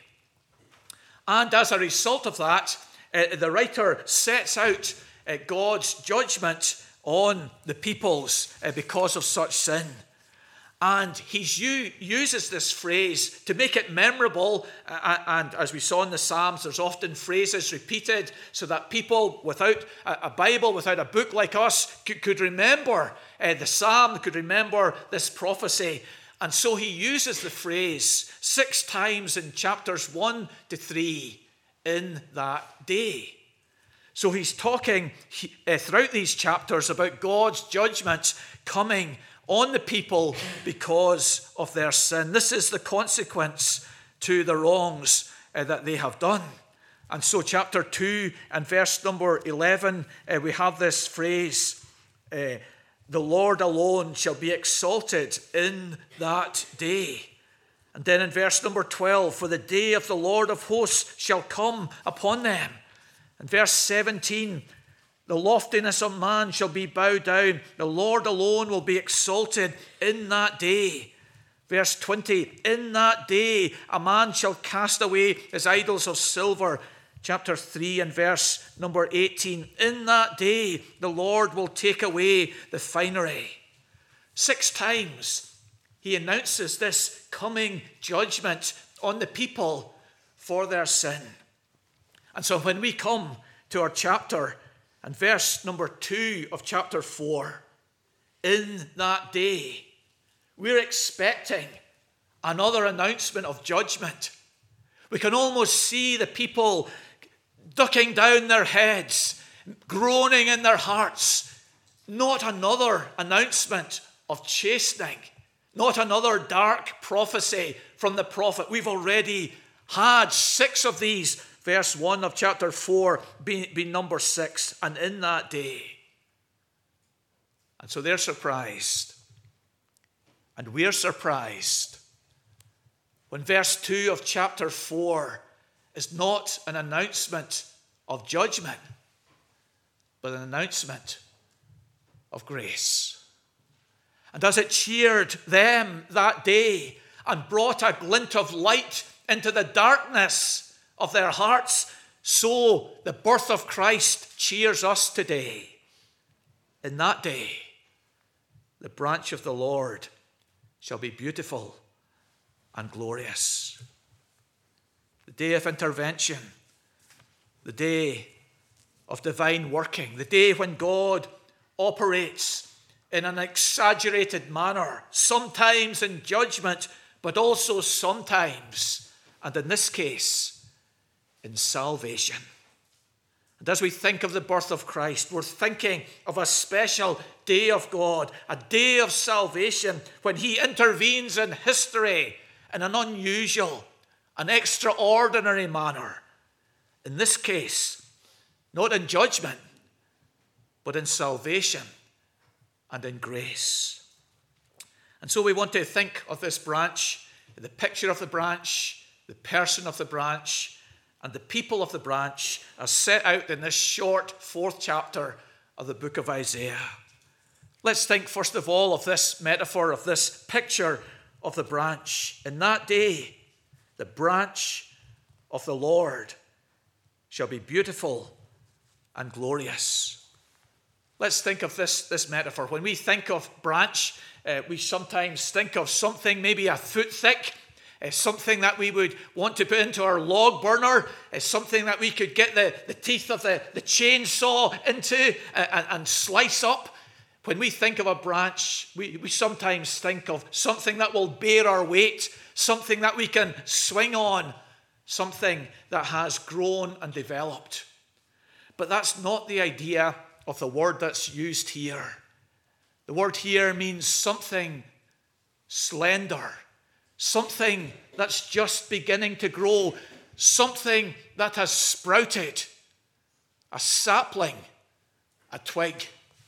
And as a result of that, uh, the writer sets out uh, God's judgment on the peoples uh, because of such sin. And he uses this phrase to make it memorable. And as we saw in the Psalms, there's often phrases repeated so that people without a Bible, without a book like us, could remember the Psalm, could remember this prophecy. And so he uses the phrase six times in chapters one to three, in that day. So he's talking throughout these chapters about God's judgments coming on the people because of their sin. This is the consequence to the wrongs uh, that they have done. And so chapter two and verse number eleven, uh, we have this phrase, uh, the Lord alone shall be exalted in that day. And then in verse number twelve, for the day of the Lord of hosts shall come upon them. And verse seventeen, the loftiness of man shall be bowed down. The Lord alone will be exalted in that day. Verse twenty, in that day a man shall cast away his idols of silver. Chapter three and verse number eighteen, in that day the Lord will take away the finery. Six times he announces this coming judgment on the people for their sin. And so when we come to our chapter, and verse number two of chapter four, in that day, we're expecting another announcement of judgment. We can almost see the people ducking down their heads, groaning in their hearts. Not another announcement of chastening, not another dark prophecy from the prophet. We've already had six of these. Verse one of chapter four be, be number six, and in that day. And so they're surprised. And we're surprised when verse two of chapter four is not an announcement of judgment, but an announcement of grace. And as it cheered them that day and brought a glint of light into the darkness of their hearts, so the birth of Christ cheers us today. In that day, the branch of the Lord shall be beautiful and glorious. The day of intervention, the day of divine working, the day when God operates in an exaggerated manner, sometimes in judgment, but also sometimes, and in this case, in salvation. And as we think of the birth of Christ, we're thinking of a special day of God, a day of salvation when he intervenes in history in an unusual, an extraordinary manner. In this case, not in judgment, but in salvation and in grace. And so we want to think of this branch, the picture of the branch, the person of the branch, and the people of the branch as set out in this short fourth chapter of the book of Isaiah. Let's think first of all of this metaphor, of this picture of the branch. In that day, the branch of the Lord shall be beautiful and glorious. Let's think of this, this metaphor. When we think of branch, uh, we sometimes think of something maybe a foot thick, uh, something that we would want to put into our log burner, uh, something that we could get the, the teeth of the, the chainsaw into uh, and, and slice up. When we think of a branch, we, we sometimes think of something that will bear our weight, something that we can swing on, something that has grown and developed. But that's not the idea of the word that's used here. The word here means something slender, something that's just beginning to grow, something that has sprouted, a sapling, a twig.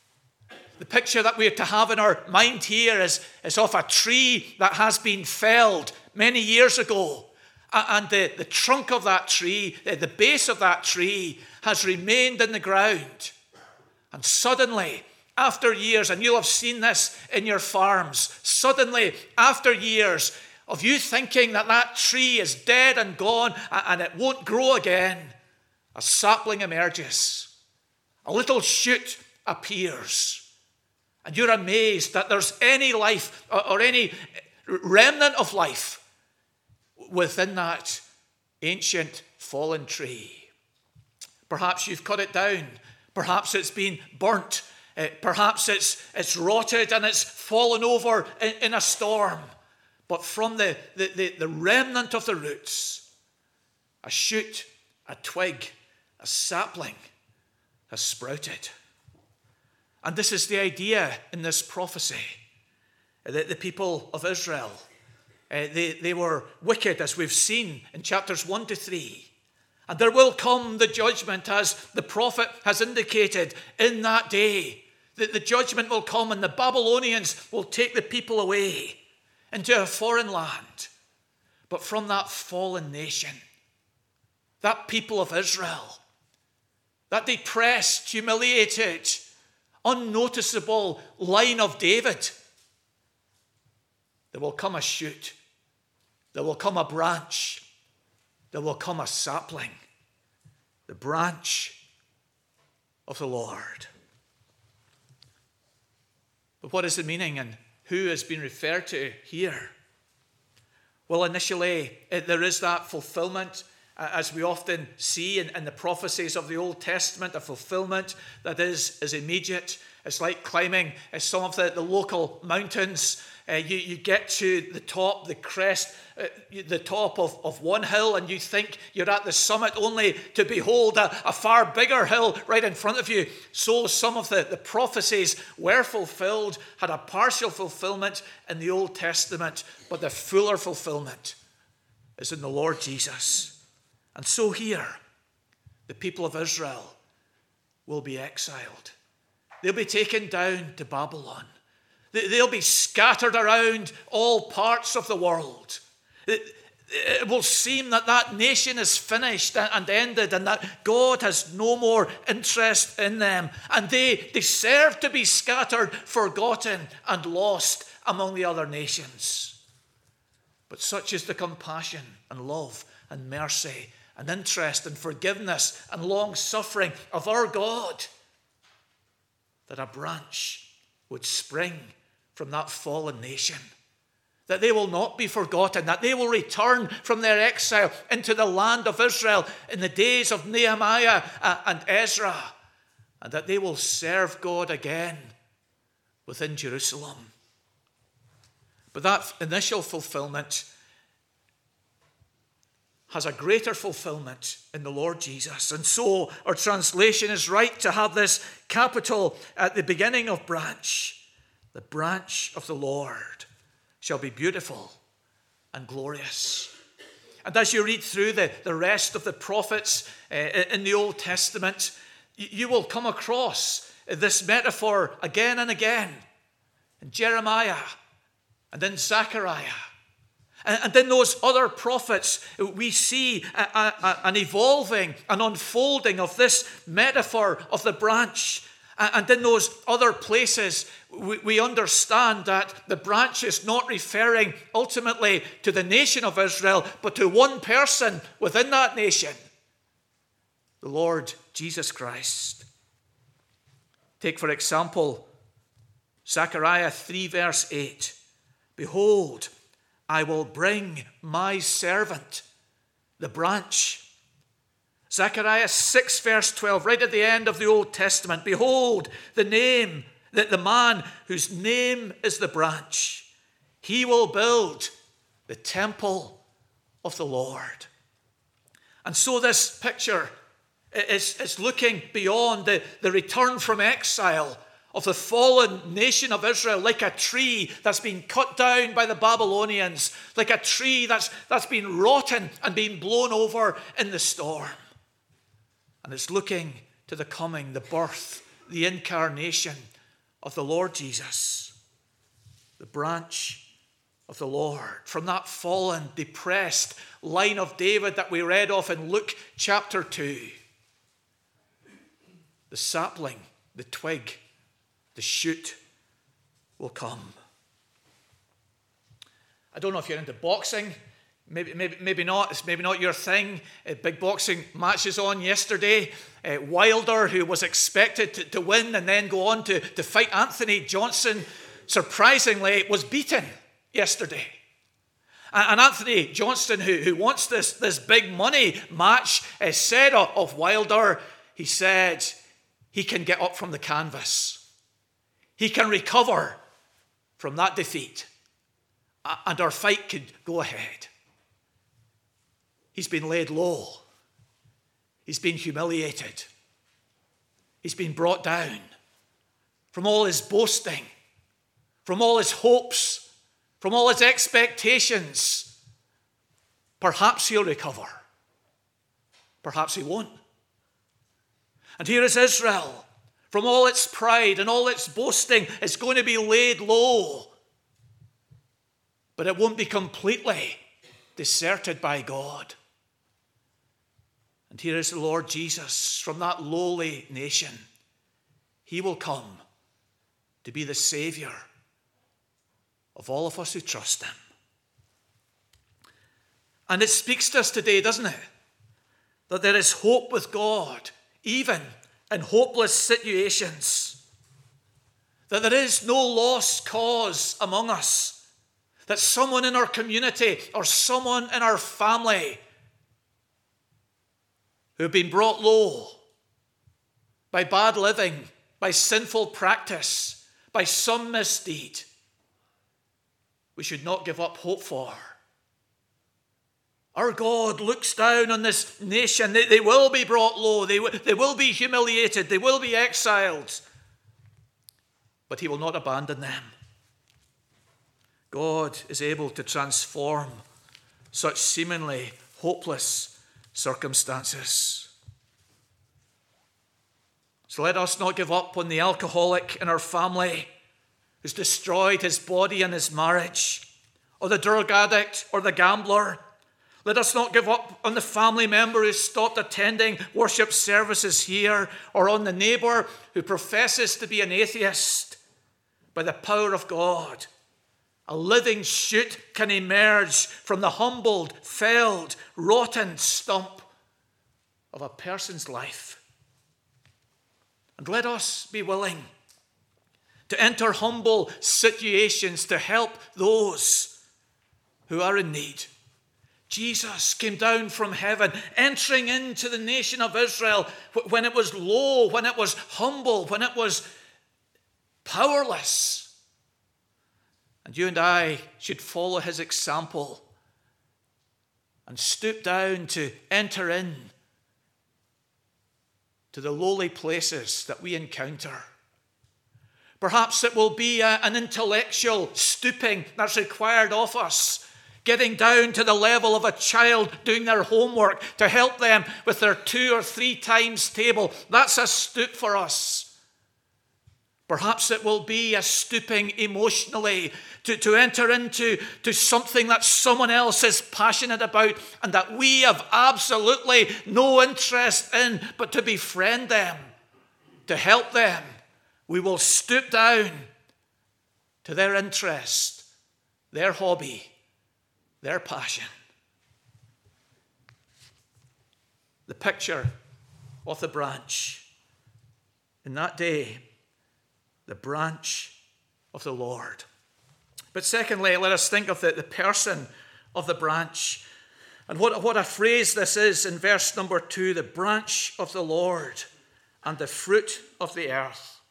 The picture that we are to have in our mind here is, is of a tree that has been felled many years ago. And the, the trunk of that tree, the base of that tree, has remained in the ground. And suddenly, after years, and you'll have seen this in your farms, suddenly, after years of you thinking that that tree is dead and gone and it won't grow again, a sapling emerges. A little shoot appears. And you're amazed that there's any life or, or any remnant of life within that ancient fallen tree. Perhaps you've cut it down. Perhaps it's been burnt. Uh, perhaps it's, it's rotted and it's fallen over in, in a storm. But from the, the, the, the remnant of the roots, a shoot, a twig, a sapling has sprouted. And this is the idea in this prophecy, that the people of Israel, uh, they, they were wicked, as we've seen in chapters one to three. And there will come the judgment, as the prophet has indicated, in that day. That the judgment will come and the Babylonians will take the people away into a foreign land. But from that fallen nation, that people of Israel, that depressed, humiliated, unnoticeable line of David, there will come a shoot, there will come a branch, there will come a sapling, the branch of the Lord. But what is the meaning and who has been referred to here? Well, initially, there is that fulfillment, as we often see in, in the prophecies of the Old Testament, a fulfillment that is, is immediate. It's like climbing some of the, the local mountains. Uh, you, you get to the top, the crest, uh, the top of, of one hill, and you think you're at the summit, only to behold a, a far bigger hill right in front of you. So some of the, the prophecies were fulfilled, had a partial fulfillment in the Old Testament, but the fuller fulfillment is in the Lord Jesus. And so here, the people of Israel will be exiled. They'll be taken down to Babylon. They'll be scattered around all parts of the world. It will seem that that nation is finished and ended, and that God has no more interest in them. And they deserve to be scattered, forgotten, and lost among the other nations. But such is the compassion and love and mercy and interest and forgiveness and long-suffering of our God, that a branch would spring from that fallen nation, that they will not be forgotten, that they will return from their exile into the land of Israel in the days of Nehemiah and Ezra, and that they will serve God again within Jerusalem. But that initial fulfillment has a greater fulfillment in the Lord Jesus. And so our translation is right to have this capital at the beginning of branch. The branch of the Lord shall be beautiful and glorious. And as you read through the, the rest of the prophets uh, in the Old Testament, you, you will come across this metaphor again and again in Jeremiah and in Zechariah. And in those other prophets, we see a, a, an evolving, an unfolding of this metaphor of the branch. And in those other places, we, we understand that the branch is not referring ultimately to the nation of Israel, but to one person within that nation, the Lord Jesus Christ. Take, for example, Zechariah three, verse eight. Behold, I will bring my servant, the branch. Zechariah six, verse twelve, right at the end of the Old Testament. Behold, the name, the, the man whose name is the branch. He will build the temple of the Lord. And so this picture is, is looking beyond the, the return from exile of the fallen nation of Israel, like a tree that's been cut down by the Babylonians, like a tree that's, that's been rotten and been blown over in the storm. And it's looking to the coming, the birth, the incarnation of the Lord Jesus, the branch of the Lord, from that fallen, depressed line of David that we read of in Luke chapter two. The sapling, the twig, the shoot will come. I don't know if you're into boxing. Maybe, maybe, maybe not. It's maybe not your thing. Uh, big boxing matches on yesterday. Uh, Wilder, who was expected to, to win and then go on to, to fight Anthony Johnson, surprisingly was beaten yesterday. And, and Anthony Johnson, who, who wants this, this big money match, uh, said of, of Wilder, he said, he can get up from the canvas. He can recover from that defeat. Uh, and our fight could go ahead. He's been laid low. He's been humiliated. He's been brought down from all his boasting, from all his hopes, from all his expectations. Perhaps he'll recover. Perhaps he won't. And here is Israel, from all its pride and all its boasting, it's going to be laid low. But it won't be completely deserted by God. And here is the Lord Jesus from that lowly nation. He will come to be the Savior of all of us who trust him. And it speaks to us today, doesn't it? That there is hope with God, even in hopeless situations. That there is no lost cause among us. That someone in our community or someone in our family who have been brought low by bad living, by sinful practice, by some misdeed, we should not give up hope for. Our God looks down on this nation. They, they will be brought low. They, they will be humiliated. They will be exiled. But he will not abandon them. God is able to transform such seemingly hopeless circumstances. So let us not give up on the alcoholic in our family who's destroyed his body and his marriage, or the drug addict or the gambler. Let us not give up on the family member who stopped attending worship services here, or on the neighbour who professes to be an atheist. By the power of God, a living shoot can emerge from the humbled, felled, rotten stump of a person's life. And let us be willing to enter humble situations to help those who are in need. Jesus came down from heaven, entering into the nation of Israel when it was low, when it was humble, when it was powerless. And you and I should follow his example and stoop down to enter in to the lowly places that we encounter. Perhaps it will be a, an intellectual stooping that's required of us, getting down to the level of a child doing their homework to help them with their two or three times table. That's a stoop for us. Perhaps it will be a stooping emotionally to, to enter into to something that someone else is passionate about and that we have absolutely no interest in, but to befriend them, to help them. We will stoop down to their interest, their hobby, their passion. The picture of the branch. In that day, the branch of the Lord. But secondly, let us think of the, the person of the branch. And what, what a phrase this is in verse number two, the branch of the Lord and the fruit of the earth.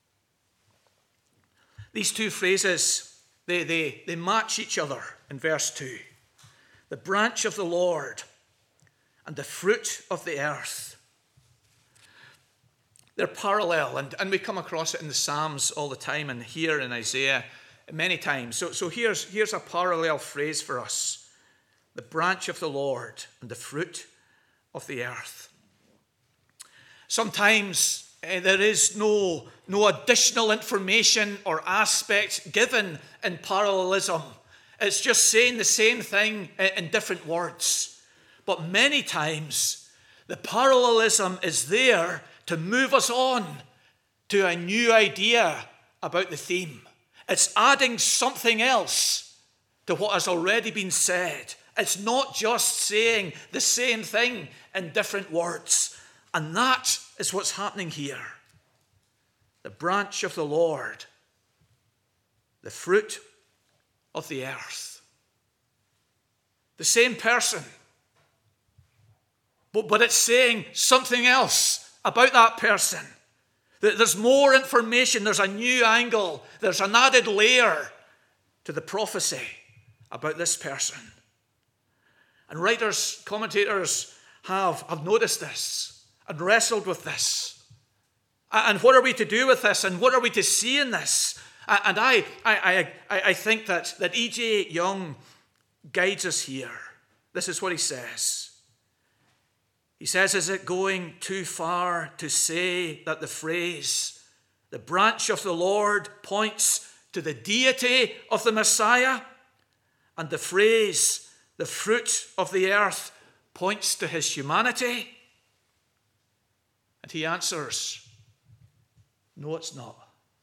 These two phrases, they, they, they match each other in verse two. The branch of the Lord and the fruit of the earth. They're parallel, and, and we come across it in the Psalms all the time and here in Isaiah many times. So, so here's, here's a parallel phrase for us. The branch of the Lord and the fruit of the earth. Sometimes uh, there is no, no additional information or aspect given in parallelism. It's just saying the same thing in different words. But many times the parallelism is there to move us on to a new idea about the theme. It's adding something else to what has already been said It's not just saying the same thing in different words. And that is what's happening here. The branch of the Lord, the fruit of the earth. The same person. But, but it's saying something else about that person. There's more information. There's a new angle. There's an added layer to the prophecy about this person. And writers, commentators have, have noticed this and wrestled with this. And what are we to do with this? And what are we to see in this? And I, I, I, I think that, that E J Young guides us here. This is what he says. He says, is it going too far to say that the phrase, the branch of the Lord, points to the deity of the Messiah, and the phrase, the fruit of the earth, points to his humanity? And he answers, no, it's not.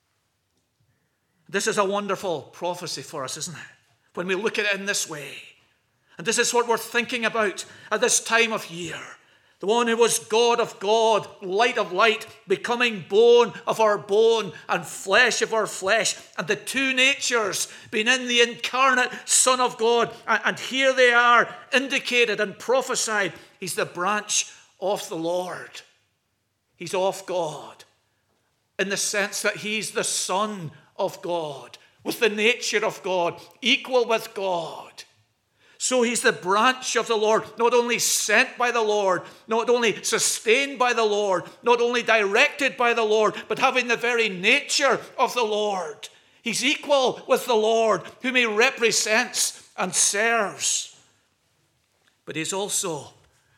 This is a wonderful prophecy for us, isn't it? When we look at it in this way. And this is what we're thinking about at this time of year. The one who was God of God, light of light, becoming bone of our bone and flesh of our flesh. And the two natures being in the incarnate Son of God. And here they are, indicated and prophesied. He's the branch of the Lord. He's of God. In the sense that he's the Son of God, with the nature of God, equal with God. So he's the branch of the Lord, not only sent by the Lord, not only sustained by the Lord, not only directed by the Lord, but having the very nature of the Lord. He's equal with the Lord, whom he represents and serves. But he's also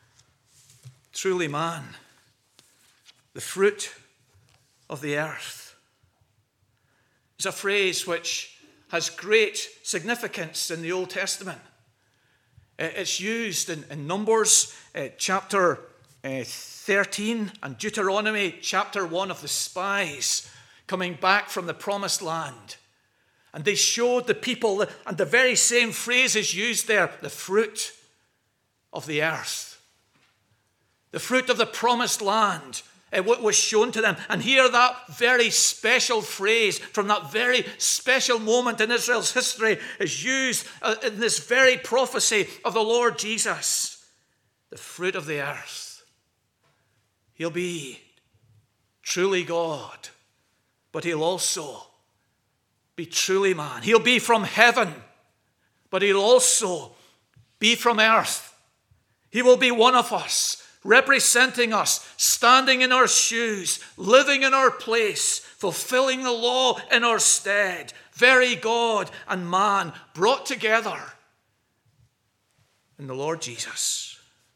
truly man, the fruit of the earth. It's a phrase which has great significance in the Old Testament. It's used in, in Numbers uh, chapter uh, thirteen and Deuteronomy chapter one of the spies coming back from the promised land. And they showed the people, and the very same phrase is used there, the fruit of the earth. The fruit of the promised land. Uh, what was shown to them. And here that very special phrase from that very special moment in Israel's history is used uh, in this very prophecy of the Lord Jesus. The fruit of the earth. He'll be truly God, but he'll also be truly man. He'll be from heaven, but he'll also be from earth. He will be one of us, representing us, standing in our shoes, living in our place, fulfilling the law in our stead. Very God and man brought together in the Lord Jesus.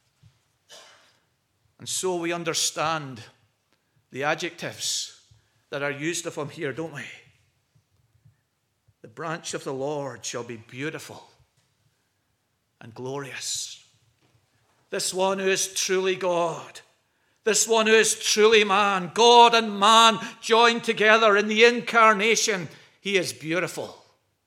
And so we understand the adjectives that are used of him here, don't we? The branch of the Lord shall be beautiful and glorious. This one who is truly God. This one who is truly man. God and man joined together in the incarnation. He is beautiful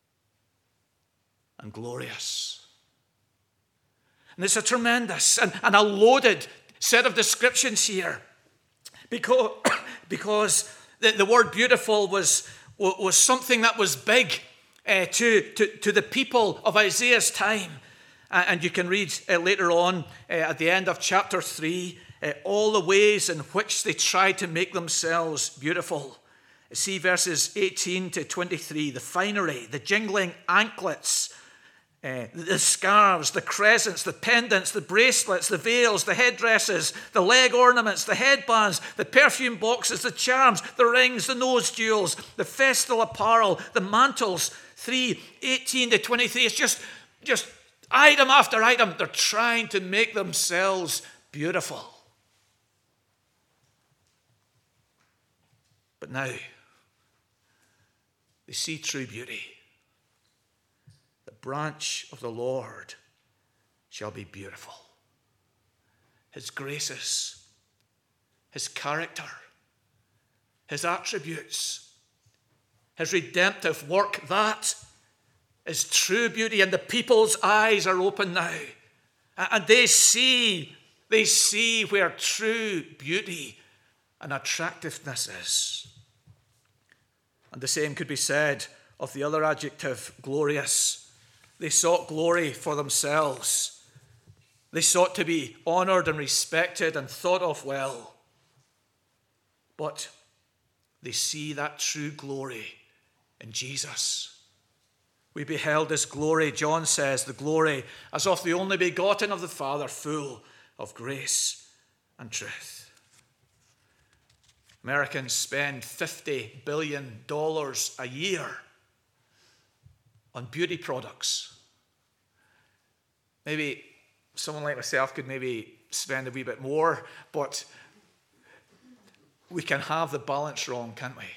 and glorious. And it's a tremendous and, and a loaded set of descriptions here. Because, because the, the word beautiful was, was something that was big uh, to, to, to the people of Isaiah's time. And you can read uh, later on uh, at the end of chapter three, uh, all the ways in which they tried to make themselves beautiful. See verses eighteen to twenty-three, the finery, the jingling anklets, uh, the scarves, the crescents, the pendants, the bracelets, the veils, the headdresses, the leg ornaments, the headbands, the perfume boxes, the charms, the rings, the nose jewels, the festal apparel, the mantles. three, eighteen to twenty-three, it's just, just item after item, they're trying to make themselves beautiful. But now, they see true beauty. The branch of the Lord shall be beautiful. His graces, his character, his attributes, his redemptive work, that is true beauty, and the people's eyes are open now. And they see, they see where true beauty and attractiveness is. And the same could be said of the other adjective, glorious. They sought glory for themselves. They sought to be honored and respected and thought of well. But they see that true glory in Jesus. We beheld his glory, John says, the glory as of the only begotten of the Father, full of grace and truth. Americans spend fifty billion dollars a year on beauty products. Maybe someone like myself could maybe spend a wee bit more, but we can have the balance wrong, can't we?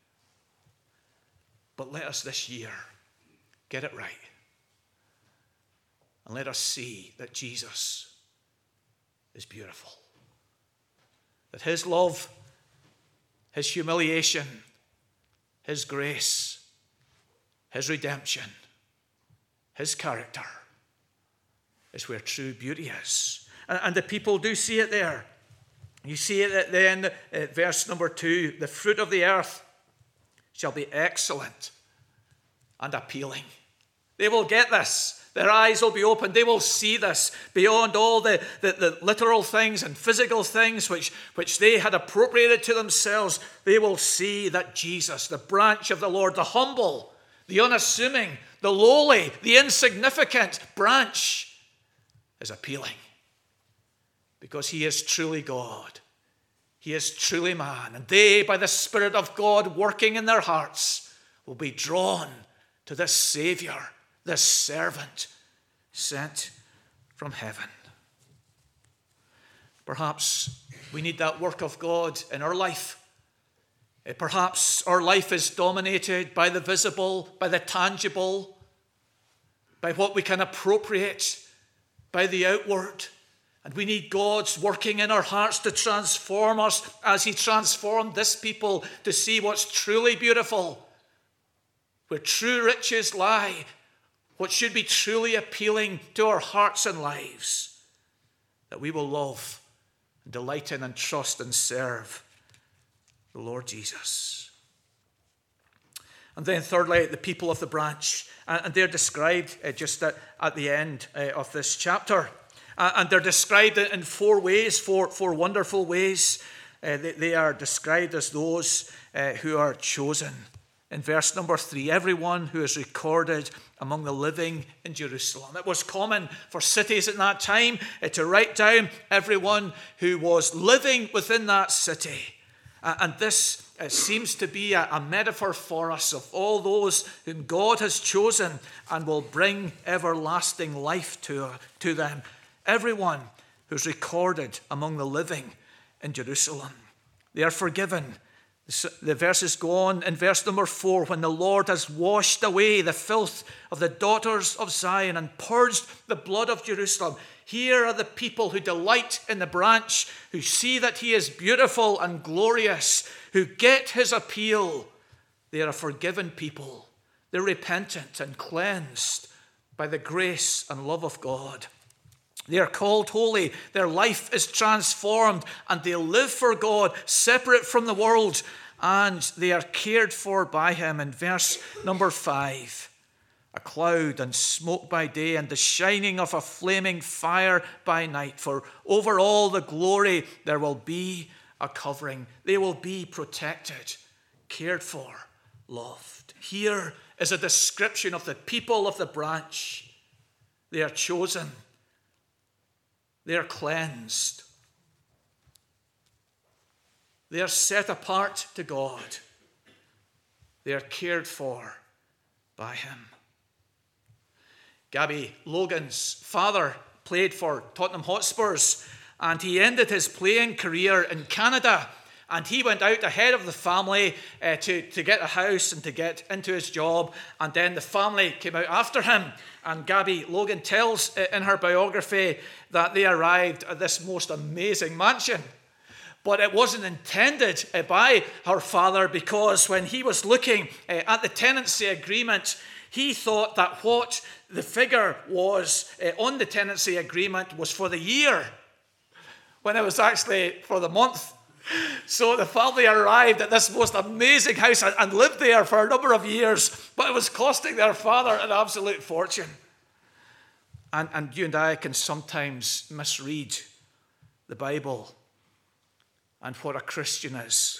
But let us this year get it right. And let us see that Jesus is beautiful. That his love, his humiliation, his grace, his redemption, his character is where true beauty is. And, and the people do see it there. You see it at the end, uh, verse number two. The fruit of the earth shall be excellent and appealing. They will get this. Their eyes will be opened. They will see this beyond all the, the, the literal things and physical things which, which they had appropriated to themselves. They will see that Jesus, the branch of the Lord, the humble, the unassuming, the lowly, the insignificant branch, is appealing. Because he is truly God. He is truly man. And they, by the Spirit of God working in their hearts, will be drawn to this Savior, this servant sent from heaven. Perhaps we need that work of God in our life. Perhaps our life is dominated by the visible, by the tangible, by what we can appropriate, by the outward. And we need God's working in our hearts to transform us as he transformed this people to see what's truly beautiful, where true riches lie, what should be truly appealing to our hearts and lives, that we will love and delight in and trust and serve the Lord Jesus. And then thirdly, the people of the branch. And they're described just at, at the end of this chapter. And they're described in four ways, four, four wonderful ways. Uh, they, they are described as those uh, who are chosen. In verse number three, everyone who is recorded among the living in Jerusalem. It was common for cities at that time uh, to write down everyone who was living within that city. Uh, and this uh, seems to be a, a metaphor for us of all those whom God has chosen and will bring everlasting life to, uh, to them. Everyone who's recorded among the living in Jerusalem. They are forgiven. The verses go on in verse number four, when the Lord has washed away the filth of the daughters of Zion and purged the blood of Jerusalem. Here are the people who delight in the branch, who see that he is beautiful and glorious, who get his appeal. They are a forgiven people. They're repentant and cleansed by the grace and love of God. They are called holy, their life is transformed, and they live for God, separate from the world, and they are cared for by him. In verse number five, a cloud and smoke by day, and the shining of a flaming fire by night. For over all the glory there will be a covering. They will be protected, cared for, loved. Here is a description of the people of the branch. They are chosen. They are cleansed. They are set apart to God. They are cared for by him. Gabby Logan's father played for Tottenham Hotspurs, and he ended his playing career in Canada. And he went out ahead of the family uh, to, to get a house and to get into his job. And then the family came out after him. And Gabby Logan tells uh, in her biography that they arrived at this most amazing mansion. But it wasn't intended uh, by her father, because when he was looking uh, at the tenancy agreement, He thought that what the figure was uh, on the tenancy agreement was for the year, when it was actually for the month. So the family arrived at this most amazing house and lived there for a number of years, but it was costing their father an absolute fortune. And, and you and I can sometimes misread the Bible and what a Christian is.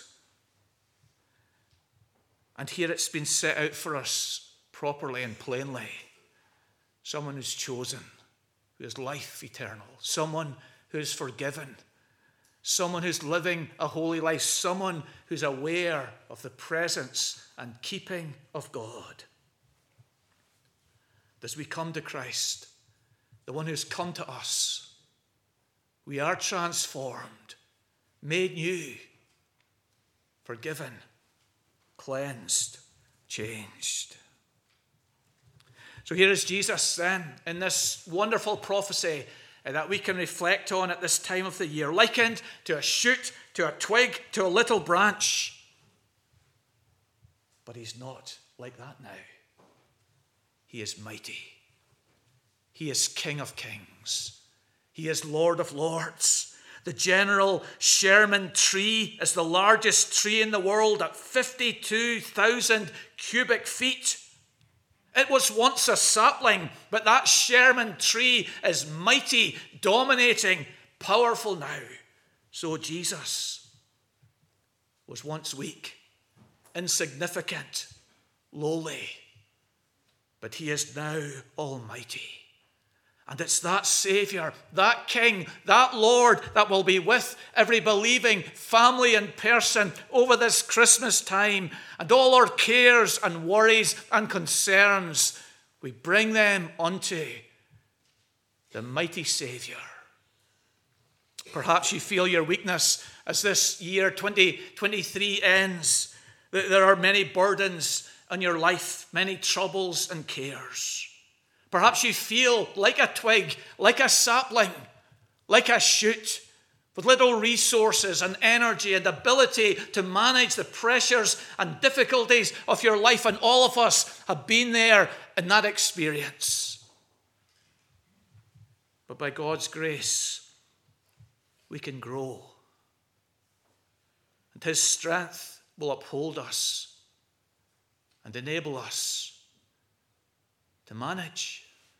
And here it's been set out for us properly and plainly. Someone who's chosen, who has life eternal. Someone who is forgiven. Someone who's living a holy life. Someone who's aware of the presence and keeping of God. As we come to Christ, the one who's come to us, we are transformed, made new, forgiven, cleansed, changed. So here is Jesus then in this wonderful prophecy that we can reflect on at this time of the year, likened to a shoot, to a twig, to a little branch. But he's not like that now. He is mighty. He is King of Kings. He is Lord of Lords. The General Sherman tree is the largest tree in the world at fifty-two thousand cubic feet. It was once a sapling, but that Sherman tree is mighty, dominating, powerful now. So Jesus was once weak, insignificant, lowly, but he is now almighty. And it's that Saviour, that King, that Lord that will be with every believing family and person over this Christmas time. And all our cares and worries and concerns, we bring them unto the mighty Saviour. Perhaps you feel your weakness as this year twenty twenty-three ends. There are many burdens in your life, many troubles and cares. Perhaps you feel like a twig, like a sapling, like a shoot, with little resources and energy and ability to manage the pressures and difficulties of your life. And all of us have been there in that experience. But by God's grace, we can grow. And his strength will uphold us and enable us to manage.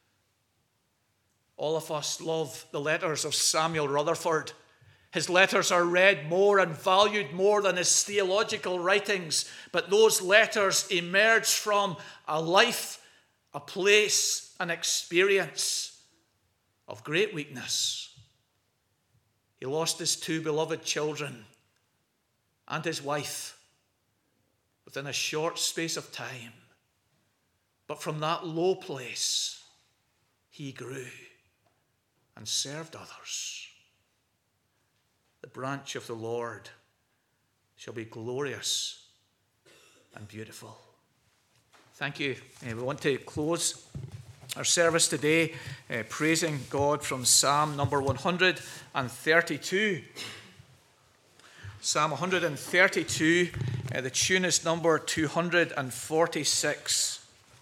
All of us love the letters of Samuel Rutherford. His letters are read more and valued more than his theological writings, but those letters emerged from a life, a place, an experience of great weakness. He lost his two beloved children and his wife within a short space of time. But from that low place, he grew and served others. The branch of the Lord shall be glorious and beautiful. Thank you. Uh, we want to close our service today uh, praising God from Psalm number one hundred thirty-two. Psalm one hundred thirty-two, uh, the tune is number two hundred forty-six.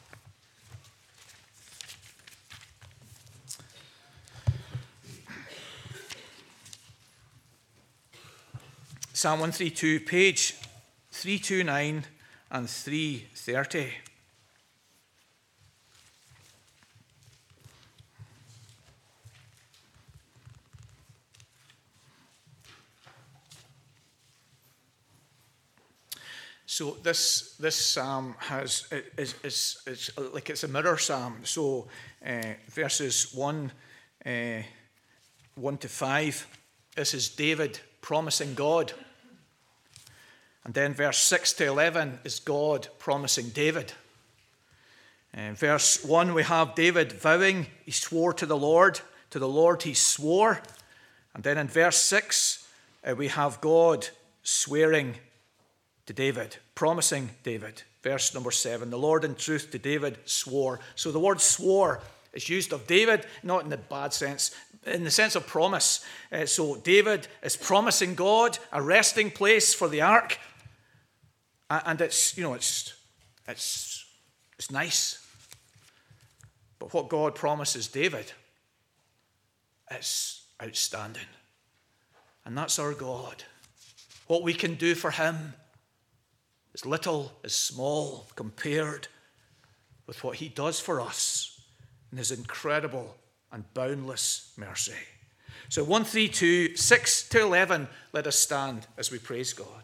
Psalm one thirty-two, page three twenty-nine and three thirty. So this this psalm has is is, is like it's a mirror psalm. So uh, verses one uh, one to five. This is David promising God. And then verse six to eleven is God promising David. In verse one, we have David vowing, he swore to the Lord. To the Lord he swore. And then in verse six, uh, we have God swearing to David, promising David. Verse number seven, the Lord in truth to David swore. So the word swore is used of David, not in the bad sense, in the sense of promise. Uh, so David is promising God a resting place for the ark. And it's, you know, it's it's it's nice. But what God promises David is outstanding. And that's our God. What we can do for him is little, is small, compared with what he does for us in his incredible and boundless mercy. So one, three, two, six to eleven, let us stand as we praise God.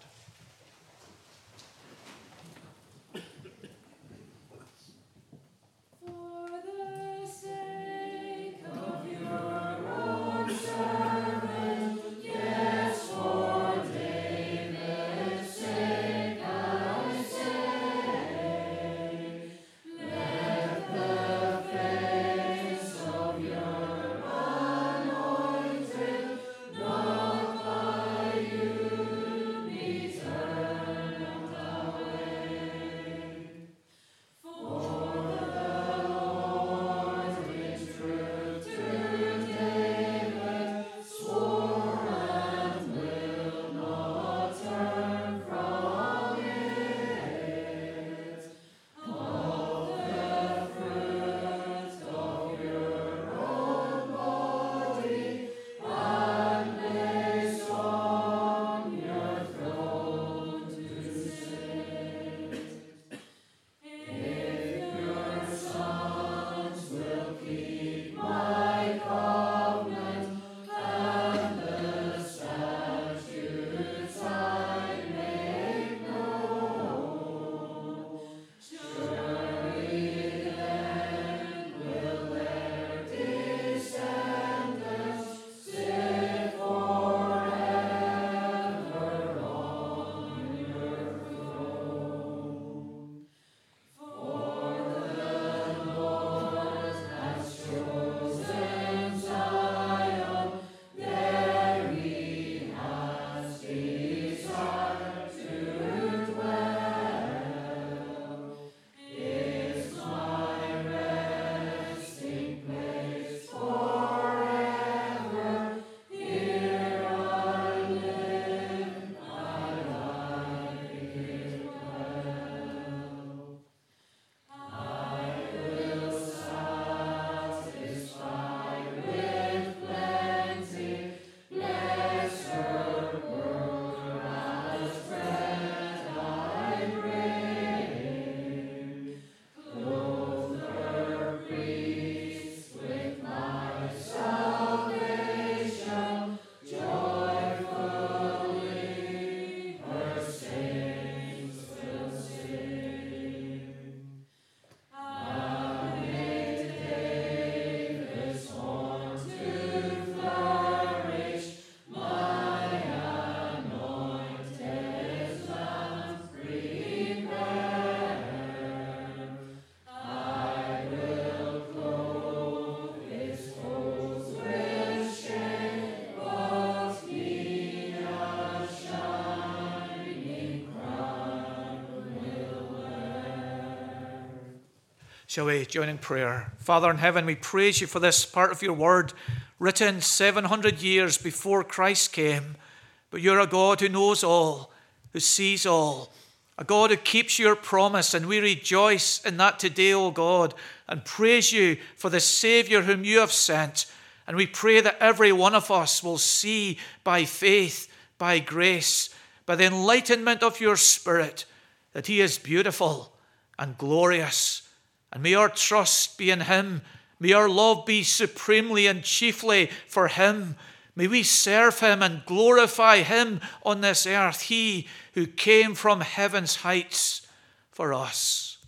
Shall we join in prayer? Father in heaven, we praise you for this part of your word written seven hundred years before Christ came. But you're a God who knows all, who sees all, a God who keeps your promise, and we rejoice in that today, O God, and praise you for the Savior whom you have sent. And we pray that every one of us will see by faith, by grace, by the enlightenment of your Spirit, that he is beautiful and glorious. And may our trust be in him. May our love be supremely and chiefly for him. May we serve him and glorify him on this earth, he who came from heaven's heights for us.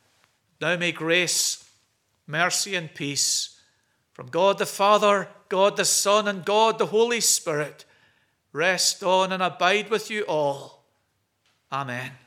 Now may grace, mercy, and peace from God the Father, God the Son, and God the Holy Spirit rest on and abide with you all. Amen.